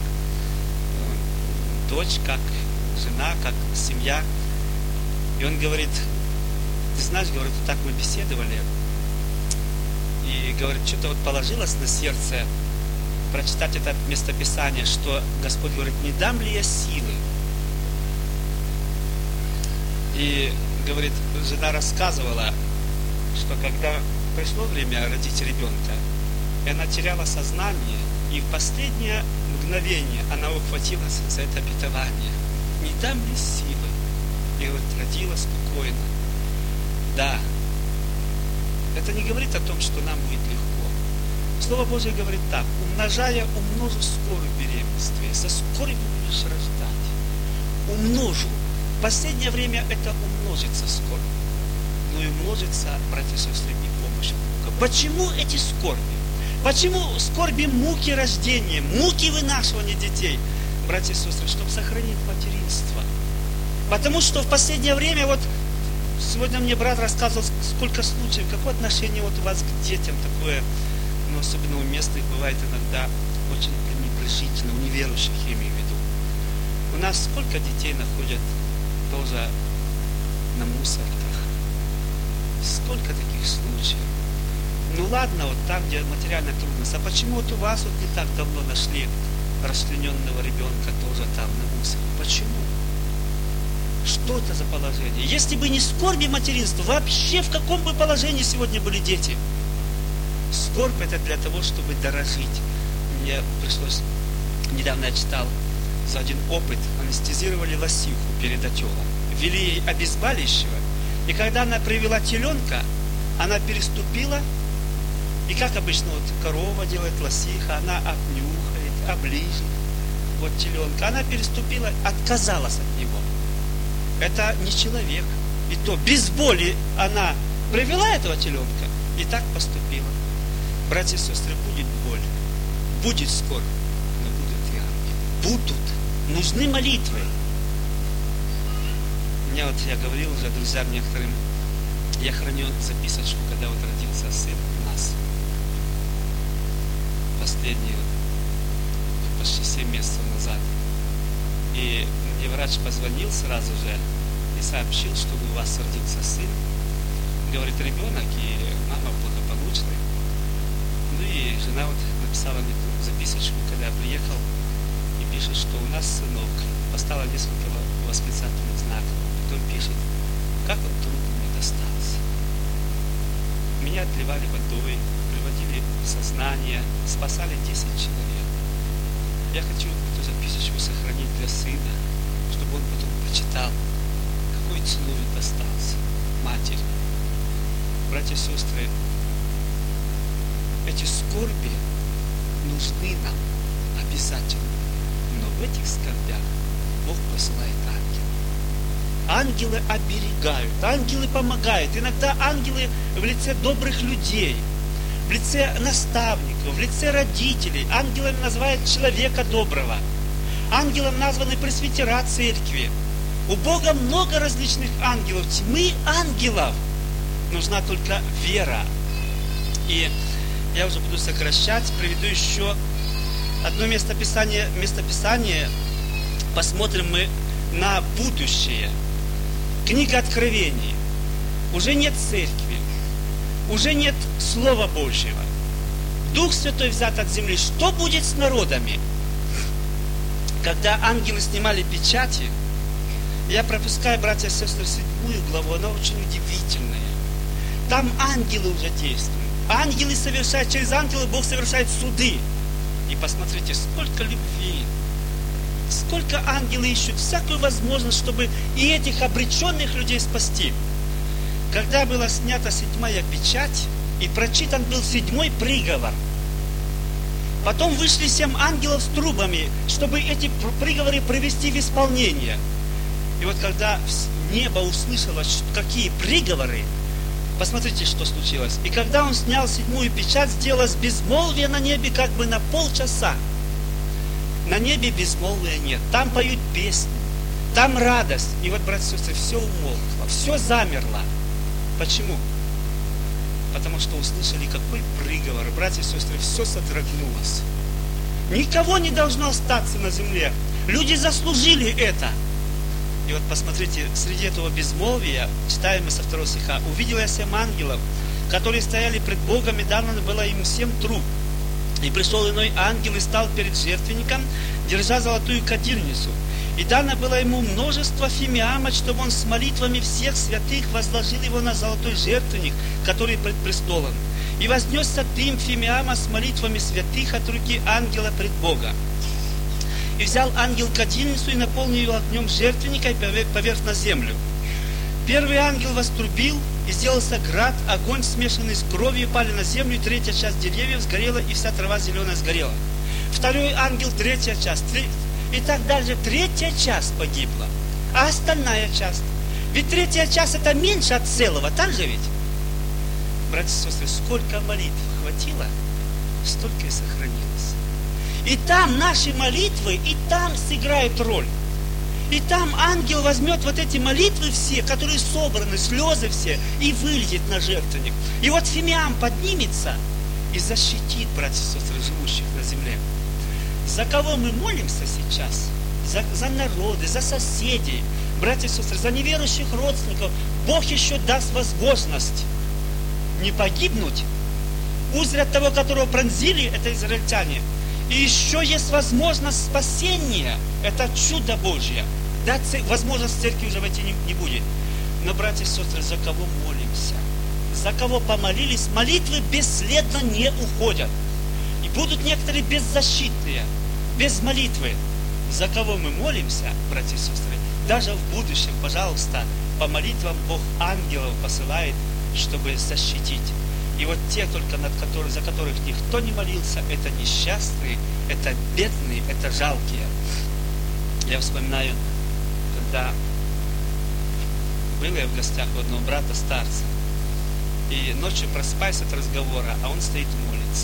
Дочь, как жена, как семья. И он говорит: ты знаешь, говорит, вот так мы беседовали. И говорит, что-то вот положилось на сердце прочитать это местописание, что Господь говорит: не дам ли я силы? И, говорит, жена рассказывала, что когда пришло время родить ребенка, и она теряла сознание, и в последнее мгновение она ухватилась за это обетование. Не дам ли силы? И вот родила спокойно. Да, это не говорит о том, что нам будет легко. Слово Божие говорит так: умножая, умножу скорбь беременности, со скорбью будешь рождать. Умножу. В последнее время это умножится скорбь. Но и умножится, братья и сестры, и помощь от Бога. Почему эти скорби? Почему скорби муки рождения, муки вынашивания детей? Братья и сестры, чтобы сохранить материнство. Потому что в последнее время, вот сегодня мне брат рассказывал, сколько случаев, какое отношение вот у вас к детям такое, ну, особенно у местных бывает иногда очень пренебрежительно, у неверующих, я имею в виду. У нас сколько детей находят тоже на мусорках. Сколько таких случаев. Ну ладно, вот там, где материальная трудность. А почему вот у вас вот не так давно нашли расчлененного ребенка тоже там на мусоре? Почему? Что это за положение? Если бы не скорби материнства, вообще в каком бы положении сегодня были дети? Скорбь это для того, чтобы дорожить. Мне пришлось, недавно я читал за один опыт, анестезировали лосиху перед отелом. Ввели ей обезболивающего, и когда она привела теленка, она переступила, и как обычно вот корова делает, лосиха, она обнюхает, оближет вот теленка. Она переступила, отказалась от него. Это не человек. И то без боли она привела этого теленка и так поступила. Братья и сестры, будет боль, будет скорбь, но будут и ангелы. Будут. Нужны молитвы. Меня вот, я говорил уже друзьям некоторым, я храню записочку, когда вот родился сын у нас. Последний, почти семь месяцев назад. И мне врач позвонил сразу же и сообщил, что у вас родился сын. Говорит, ребенок, и мама благополучная. Ну и жена вот написала мне записочку, когда я приехал, и пишет, что у нас сынок. Поставила несколько восклицательных знаков. Потом пишет, как он трудно мне достался. Меня отливали водой, приводили в сознание, спасали десять человек. Я хочу эту записочку сохранить для сына, чтобы он потом прочитал, какой ценой достался матери. Братья и сестры, эти скорби нужны нам обязательно, но в этих скорбях Бог посылает ангелов. Ангелы оберегают, ангелы помогают. Иногда ангелы в лице добрых людей, в лице наставников, в лице родителей. Ангелами называют человека доброго. Ангелом названы пресвитера церкви. У Бога много различных ангелов, тьмы ангелов. Нужна только вера. И я уже буду сокращать, приведу еще одно местописание. Местописание. Посмотрим мы на будущее. Книга Откровений. Уже нет церкви. Уже нет Слова Божьего. Дух Святой взят от земли. Что будет с народами? Когда ангелы снимали печати, я пропускаю, братья и сестры, седьмую главу, она очень удивительная. Там ангелы уже действуют. Ангелы совершают, через ангелы Бог совершает суды. И посмотрите, сколько любви, сколько ангелы ищут всякую возможность, чтобы и этих обреченных людей спасти. Когда была снята седьмая печать, и прочитан был седьмой приговор, потом вышли семь ангелов с трубами, чтобы эти приговоры привести в исполнение. И вот когда небо услышало, какие приговоры, посмотрите, что случилось. И когда он снял седьмую печать, сделалось безмолвие на небе как бы на полчаса. На небе безмолвия нет. Там поют песни, там радость. И вот, братья и сестры, все умолкло, все замерло. Почему? Потому что услышали, какой приговор. Братья и сестры, все содрогнулось. Никого не должно остаться на земле. Люди заслужили это. И вот посмотрите, среди этого безмолвия, читаем мы со второго стиха, увидел я семь ангелов, которые стояли пред Богом, и дано было им семь труб. И пришел иной ангел и стал перед жертвенником, держа золотую кадильницу. И дано было ему множество фимиама, чтобы он с молитвами всех святых возложил его на золотой жертвенник, который пред престолом. И вознесся дым фимиама с молитвами святых от руки ангела пред Бога. И взял ангел кадильницу и наполнил ее огнем жертвенника и поверг на землю. Первый ангел вострубил, И сделался град, огонь, смешанный с кровью, пали на землю, и третья часть деревьев сгорела, и вся трава зеленая сгорела. Второй ангел, третья часть, три... и так дальше. Третья часть погибла. А остальная часть? Ведь третья часть это меньше от целого, так же ведь? Братья и сестры, сколько молитв хватило, столько и сохранилось. И там наши молитвы, и там сыграют роль. И там ангел возьмет вот эти молитвы все, которые собраны, слезы все, и выльет на жертвенник. И вот фимиам поднимется и защитит, братья и сестры, живущих на земле. За кого мы молимся сейчас? За, за народы, за соседей, братья и сестры, за неверующих родственников. Бог еще даст возможность не погибнуть. Узрят того, которого пронзили, это израильтяне. И еще есть возможность спасения. Это чудо Божье. Да, возможность в церкви уже войти не, не будет. Но, братья и сестры, за кого молимся? За кого помолились? Молитвы бесследно не уходят. И будут некоторые беззащитные, без молитвы. За кого мы молимся, братья и сестры? Даже в будущем, пожалуйста, по молитвам Бог ангелов посылает, чтобы защитить. И вот те только, над которых, за которых никто не молился, это несчастные, это бедные, это жалкие. Я вспоминаю, когда был я в гостях у одного брата старца, и ночью просыпаюсь от разговора, а он стоит молится.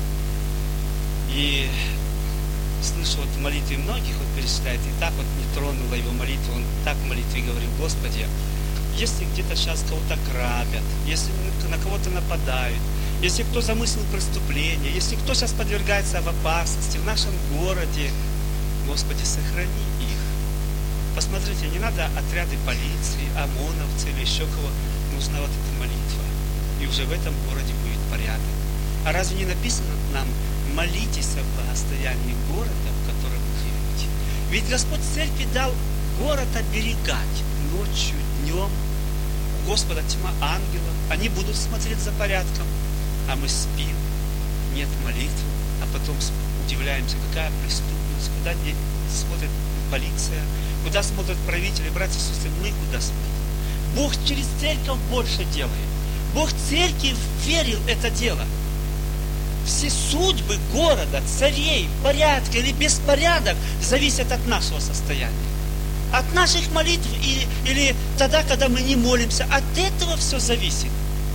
И слышу вот в молитве многих, он перечисляет, и так вот не тронула его молитва, он так в молитве говорил: Господи, если где-то сейчас кого-то грабят, если на кого-то нападают, если кто замыслил преступление, если кто сейчас подвергается в опасности в нашем городе, Господи, сохрани их. Посмотрите, не надо отряды полиции, ОМОНовцы или еще кого, нужна вот эта молитва. И уже в этом городе будет порядок. А разве не написано нам: молитесь о благостоянии города, в котором вы живете? Ведь Господь церкви дал город оберегать ночью, днем. У Господа тьма ангелов, они будут смотреть за порядком, а мы спим, нет молитвы, а потом удивляемся, какая преступность, куда смотрит полиция, куда смотрят правители, братья и сестры, мы куда смотрим. Бог через церковь больше делает. Бог церкви верил это дело. Все судьбы города, царей, порядка или беспорядок зависят от нашего состояния. От наших молитв или, или тогда, когда мы не молимся. От этого все зависит.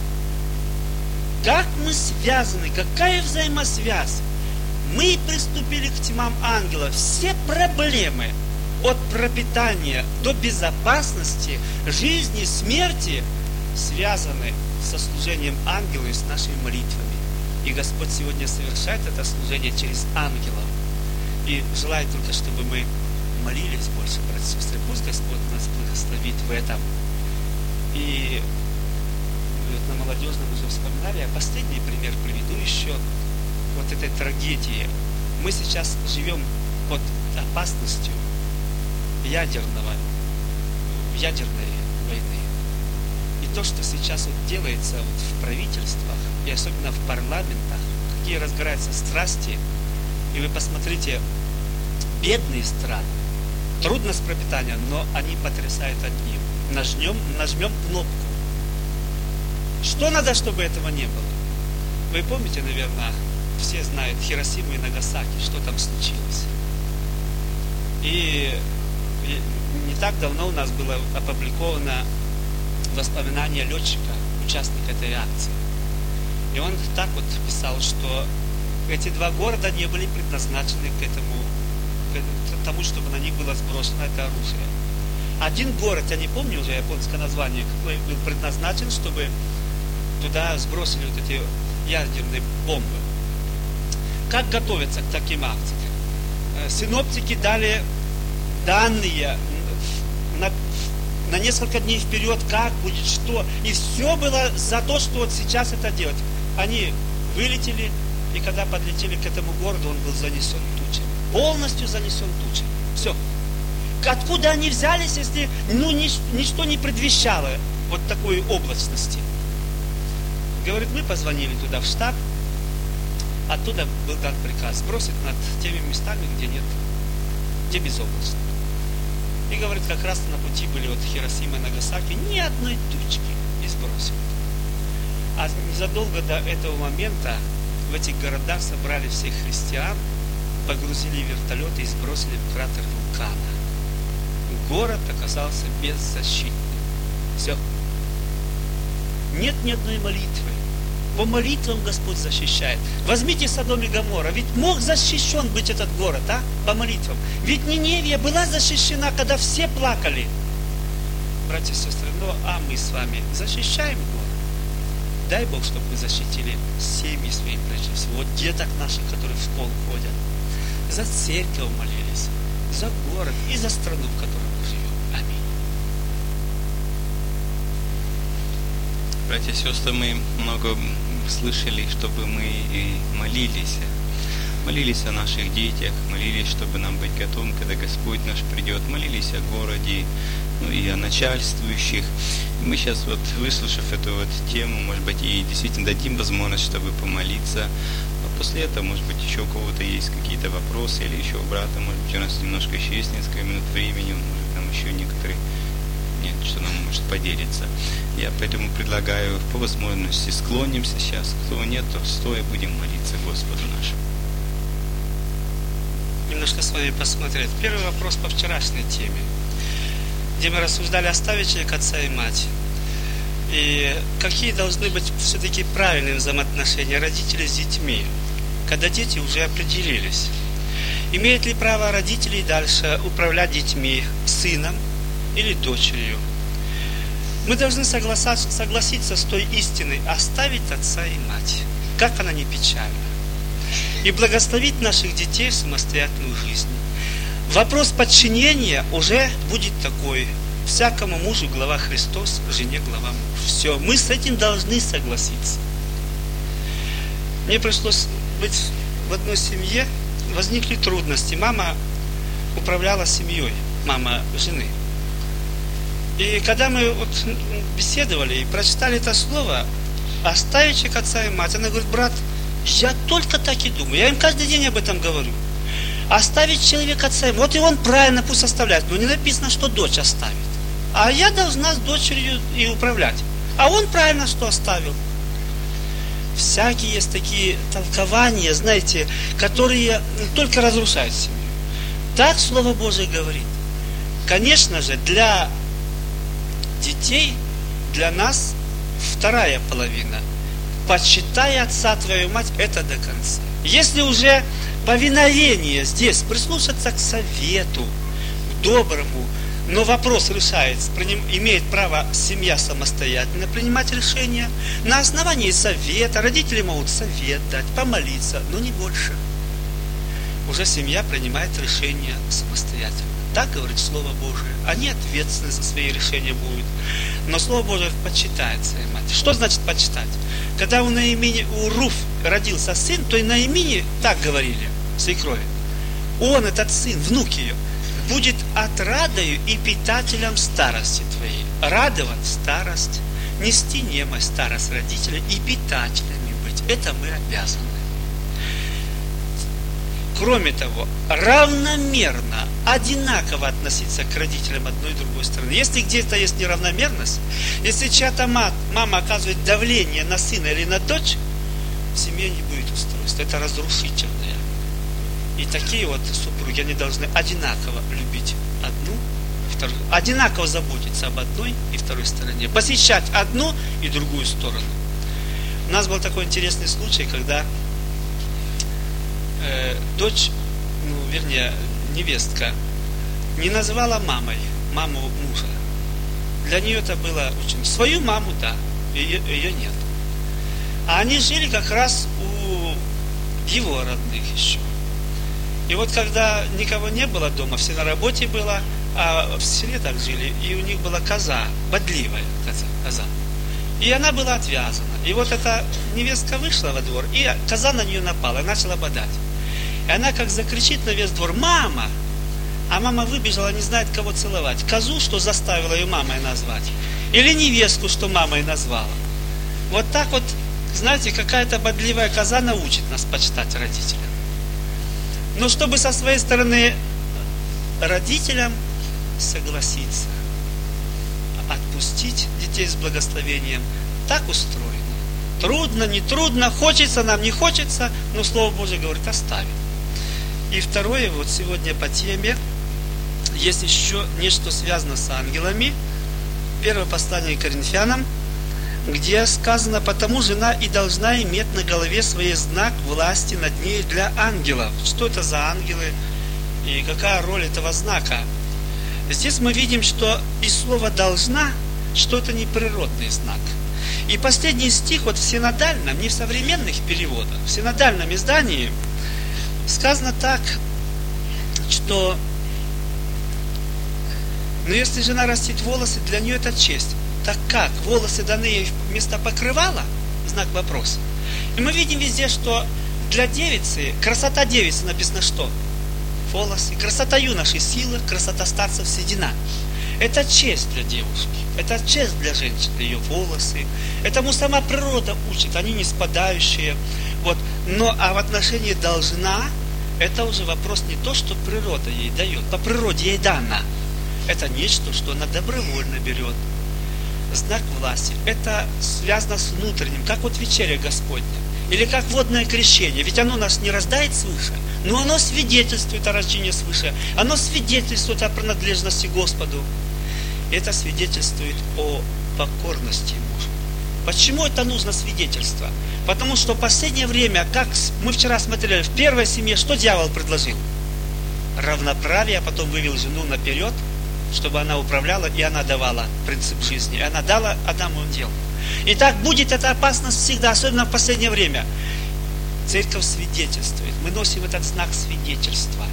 Как мы связаны, какая взаимосвязь. Мы приступили к тьмам ангелов. Все проблемы от пропитания до безопасности, жизни, смерти связаны со служением ангелов и с нашими молитвами. И Господь сегодня совершает это служение через ангелов. И желает только, чтобы мы молились больше, братья и сестры. Пусть Господь нас благословит в этом. И вот на молодежном уже вспоминали, а последний пример приведу еще вот этой трагедии. Мы сейчас живем под опасностью ядерного, ядерной войны. И то, что сейчас вот делается вот в правительствах, и особенно в парламентах, какие разгораются страсти, и вы посмотрите, бедные страны, трудно с пропитанием, но они потрясают одним. Нажмем, нажмем кнопку. Что надо, чтобы этого не было? Вы помните, наверное, все знают Хиросиму и Нагасаки, что там случилось. И не так давно у нас было опубликовано воспоминание летчика, участника этой акции. И он так вот писал, что эти два города не были предназначены к этому, к тому, чтобы на них было сброшено это оружие. Один город, я не помню уже японское название, какой был предназначен, чтобы туда сбросили вот эти ядерные бомбы. Как готовятся к таким акциям? Синоптики дали данные на, на несколько дней вперед, как будет, что. И все было за то, что вот сейчас это делать. Они вылетели, и когда подлетели к этому городу, он был занесен тучами. Полностью занесен тучами. Все. Откуда они взялись, если ну, нич, ничто не предвещало вот такой облачности? Говорит, мы позвонили туда в штаб, оттуда был дан приказ сбросить над теми местами, где нет, где безоблачно. И говорит, как раз на пути были вот Хиросима и Нагасаки, ни одной тучки. и сбросил. А незадолго до этого момента в этих городах собрали всех христиан, погрузили в вертолеты и сбросили в кратер вулкана. Город оказался беззащитным. Все. Нет ни одной молитвы. По молитвам Господь защищает. Возьмите Содом и Гоморра. Ведь мог защищен быть этот город, а? По молитвам. Ведь Ниневия была защищена, когда все плакали. Братья и сестры, ну а мы с вами защищаем город. Дай Бог, чтобы мы защитили семьи свои, прежде всего. Вот деток наших, которые в школу ходят. За церковь молились, за город и за страну, в которой мы живем. Аминь. Братья и сестры, мы много слышали, чтобы мы и молились. Молились о наших детях, молились, чтобы нам быть готовым, когда Господь наш придет. Молились о городе, ну и о начальствующих. И мы сейчас вот, выслушав эту вот тему, может быть, и действительно дадим возможность, чтобы помолиться. А после этого, может быть, еще у кого-то есть какие-то вопросы, или еще у брата, может быть, у нас немножко еще есть несколько минут времени, может, там еще некоторые нет, что нам может поделиться. Я поэтому предлагаю по возможности склонимся сейчас. Кто нет, то стоя будем молиться Господу нашему. Немножко с вами посмотреть. Первый вопрос по вчерашней теме, где мы рассуждали, оставить человек отца и мать. И какие должны быть все-таки правильные взаимоотношения родителей с детьми, когда дети уже определились. Имеют ли право родители дальше управлять детьми, сыном или дочерью? Мы должны согласаться, согласиться с той истиной, оставить отца и мать, как она не печальна, и благословить наших детей в самостоятельную жизнь. Вопрос подчинения уже будет такой: всякому мужу глава Христос, жене глава муж. Все, мы с этим должны согласиться. Мне пришлось быть в одной семье, возникли трудности. Мама управляла семьей, мама жены. И когда мы вот беседовали и прочитали это слово, оставить человек отца и мать, она говорит: брат, я только так и думаю, я им каждый день об этом говорю. Оставить человека отца и мать, вот и он правильно пусть оставляет, но не написано, что дочь оставит. А я должна с дочерью и управлять. А он правильно что оставил. Всякие есть такие толкования, знаете, которые только разрушают семью. Так Слово Божие говорит. Конечно же, для детей, для нас вторая половина. Почитай отца твою мать, это до конца. Если уже повиновение здесь, прислушаться к совету, к доброму, но вопрос решается, имеет право семья самостоятельно принимать решения. На основании совета родители могут совет дать, помолиться, но не больше. Уже семья принимает решения самостоятельно. Так говорит Слово Божие. Они ответственны за свои решения будут. Но Слово Божие почитается. Что значит почитать? Когда у Наимини, у Руф родился сын, то и Наимини так говорили, свекрови. Он, этот сын, внук ее, будет отрадою и питателем старости твоей. Радовать старость, нести немощь старость родителей и питателями быть. Это мы обязаны. Кроме того, равномерно, одинаково относиться к родителям одной и другой стороны. Если где-то есть неравномерность, если чья-то мама оказывает давление на сына или на дочь, в семье не будет устройства. Это разрушительное. И такие вот супруги, они должны одинаково любить одну, вторую, одинаково заботиться об одной и второй стороне, посещать одну и другую сторону. У нас был такой интересный случай, когда э, дочь, ну, вернее, невестка, не называла мамой маму мужа. Для нее это было очень... Свою маму, да, ее, ее нет. А они жили как раз у его родных еще. И вот когда никого не было дома, все на работе было, а в селе так жили, и у них была коза, бодливая коза, коза. И она была отвязана. И вот эта невестка вышла во двор, и коза на нее напала, и начала бодать. И она как закричит на весь двор: «Мама!» А мама выбежала, не знает, кого целовать. Козу, что заставила ее мамой назвать, или невестку, что мамой назвала. Вот так вот, знаете, какая-то бодливая коза научит нас почитать родителям. Но чтобы со своей стороны родителям согласиться, отпустить детей, детей с благословением. Так устроено. Трудно, не трудно, хочется нам, не хочется, но Слово Божие говорит, оставим. И второе, вот сегодня по теме, есть еще нечто связано с ангелами. Первое послание к Коринфянам, где сказано, потому жена и должна иметь на голове своей знак власти над ней для ангелов. Что это за ангелы и какая роль этого знака? Здесь мы видим, что и слово «должна», что это не природный знак. И последний стих, вот в синодальном, не в современных переводах, в синодальном издании сказано так, что но если жена растит волосы, для нее это честь. Так как? Волосы даны ей вместо покрывала? Знак вопроса. И мы видим везде, что для девицы, красота девицы написано что? Волосы. Красота юноши сила, красота старцев седина. Это честь для девушки. Это честь для женщины, ее волосы. Этому сама природа учит, они не спадающие. Вот. Но а в отношении должна, это уже вопрос не то, что природа ей дает. По природе ей дано. Это нечто, что она добровольно берет. Знак власти. Это связано с внутренним, как вот вечеря Господня. Или как водное крещение. Ведь оно нас не рождает свыше, но оно свидетельствует о рождении свыше. Оно свидетельствует о принадлежности Господу. Это свидетельствует о покорности мужу. Почему это нужно свидетельство? Потому что в последнее время, как мы вчера смотрели, в первой семье, что дьявол предложил? Равноправие, а потом вывел жену наперед, чтобы она управляла, и она давала принцип жизни. И она дала, Адаму он делал. И так будет эта опасность всегда, особенно в последнее время. Церковь свидетельствует. Мы носим этот знак свидетельства.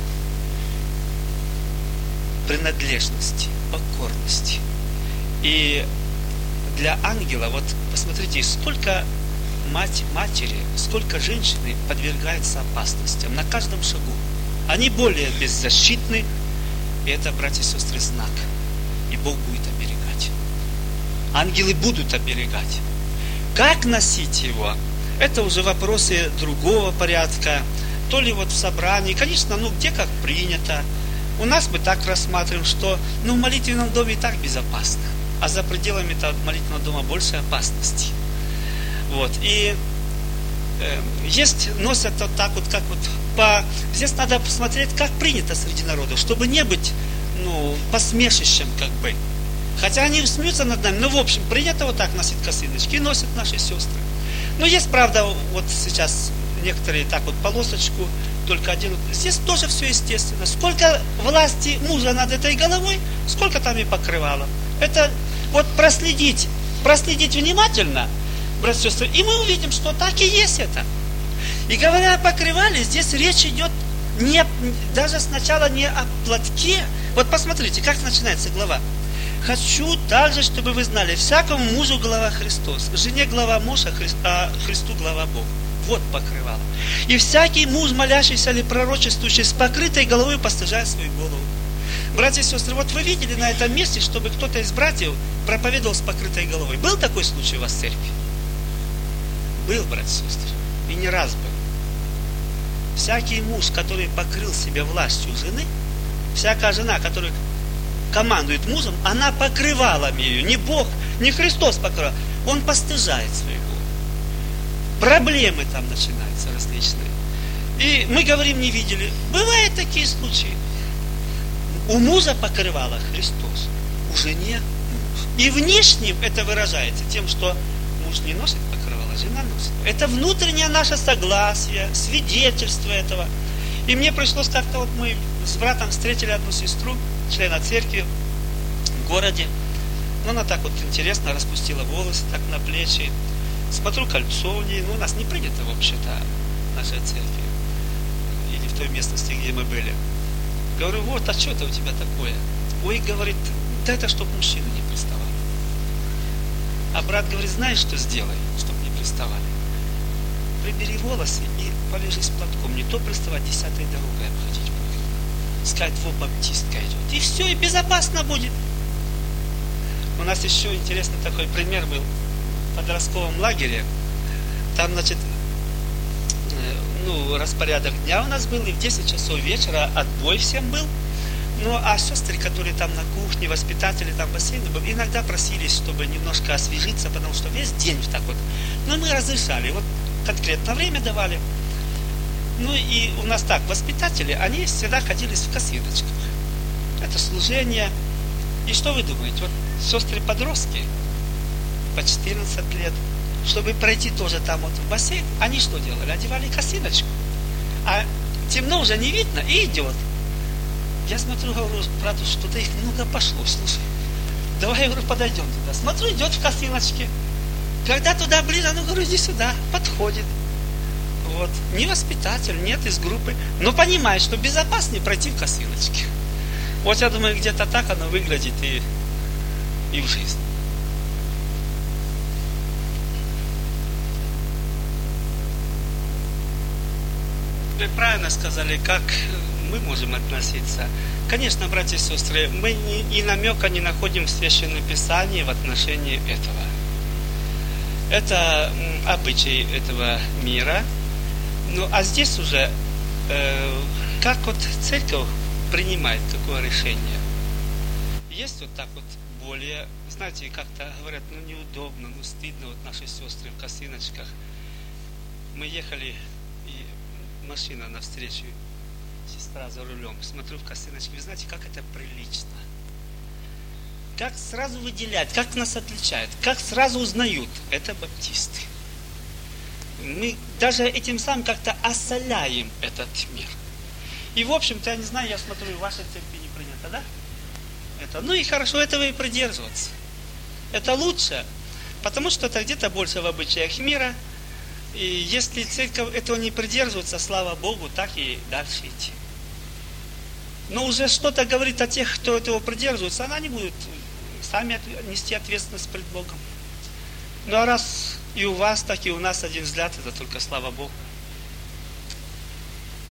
Принадлежности, покорности. И для ангела, вот посмотрите, сколько мать, матери, сколько женщины подвергаются опасностям на каждом шагу. Они более беззащитны. И это, братья и сестры, знак. И Бог будет оберегать. Ангелы будут оберегать. Как носить его? Это уже вопросы другого порядка. То ли вот в собрании. Конечно, ну где как принято. У нас мы так рассматриваем, что ну, в молитвенном доме и так безопасно. А за пределами молитвенного дома больше опасности. Вот. И э, есть, носят вот так вот, как вот по... Здесь надо посмотреть, как принято среди народа, чтобы не быть, ну, посмешищем, как бы. Хотя они смеются над нами, но в общем, принято вот так носить косыночки, и носят наши сестры. Но есть, правда, вот сейчас некоторые так вот полосочку, только один. Здесь тоже все естественно. Сколько власти мужа над этой головой, сколько там и покрывало. Это вот проследить, проследить внимательно, братья и сестры, и мы увидим, что так и есть это. И говоря о покрывале, здесь речь идет не, даже сначала не о платке. Вот посмотрите, как начинается глава. Хочу также, чтобы вы знали, всякому мужу глава Христос, жене глава мужа, а Христу глава Бог. Вот покрывало. И всякий муж, молящийся или пророчествующий с покрытой головой, постыжает свою голову. Братья и сестры, вот вы видели на этом месте, чтобы кто-то из братьев проповедовал с покрытой головой. Был такой случай у вас в церкви? Был, братья и сестры. И не раз был. Всякий муж, который покрыл себя властью жены, всякая жена, которая командует мужем, она покрывала ее. Не Бог, не Христос покрывал. Он постыжает свою голову. Проблемы там начинаются различные. И мы говорим, не видели. Бывают такие случаи. У мужа покрывала Христос, у жене муж. И внешним это выражается тем, что муж не носит покрывало, жена носит. Это внутреннее наше согласие, свидетельство этого. И мне пришлось как-то, вот мы с братом встретили одну сестру, члена церкви в городе. Ну, она так вот интересно распустила волосы так на плечи. Смотрю, кольцо у ней. Ну, у нас не принято вообще-то в нашей церкви. Или в той местности, где мы были. Говорю, вот, а что это у тебя такое? Ой, говорит, да это чтоб мужчины не приставали. А брат говорит, знаешь, что сделай, чтоб не приставали? Прибери волосы и полежи с платком. Не то приставать, десятой дорогой обходить будет. Сказать, вот баптистка идет. И все, и безопасно будет. У нас еще интересный такой пример был в подростковом лагере. Там, значит, ну, распорядок дня у нас был, и в десять часов вечера отбой всем был. Ну, а сестры, которые там на кухне, воспитатели там бассейна, иногда просились, чтобы немножко освежиться, потому что весь день так вот. Но мы разрешали, вот конкретно время давали. Ну и у нас так, воспитатели, они всегда ходили в косыночках. Это служение. И что вы думаете? Вот сестры-подростки по четырнадцать лет, чтобы пройти тоже там вот в бассейн, они что делали? Одевали косыночку. А темно уже не видно и идет. Я смотрю, говорю, брату, что-то их много пошло, слушай. Давай, я говорю, подойдем туда. Смотрю, идет в косыночке. Когда туда ближе, ну, говорю, иди сюда, подходит. Вот. Не воспитатель, нет из группы, но понимает, что безопаснее пройти в косыночке. Вот я думаю, где-то так оно выглядит и, и в жизни. Вы правильно сказали, как мы можем относиться. Конечно, братья и сестры, мы ни, ни намека не находим в Священном Писании в отношении этого. Это обычай этого мира. Ну, а здесь уже, э, как вот церковь принимает такое решение? Есть вот так вот более, знаете, как-то говорят, ну неудобно, ну стыдно, вот наши сестры в косыночках. Мы ехали, и машина навстречу, сестра за рулем, смотрю в косыночке, вы знаете, как это прилично. Как сразу выделяют, как нас отличают, как сразу узнают, это баптисты. Мы даже этим самым как-то осоляем этот мир. И в общем-то, я не знаю, я смотрю, в вашей церкви не принято, да? Это, ну и хорошо этого и придерживаться. Это лучше, потому что это где-то больше в обычаях мира. И если церковь этого не придерживается, слава Богу, так и дальше идти. Но уже что-то говорит о тех, кто этого придерживается, она не будет сами нести ответственность перед Богом. Ну а раз и у вас, так и у нас один взгляд, это только слава Богу.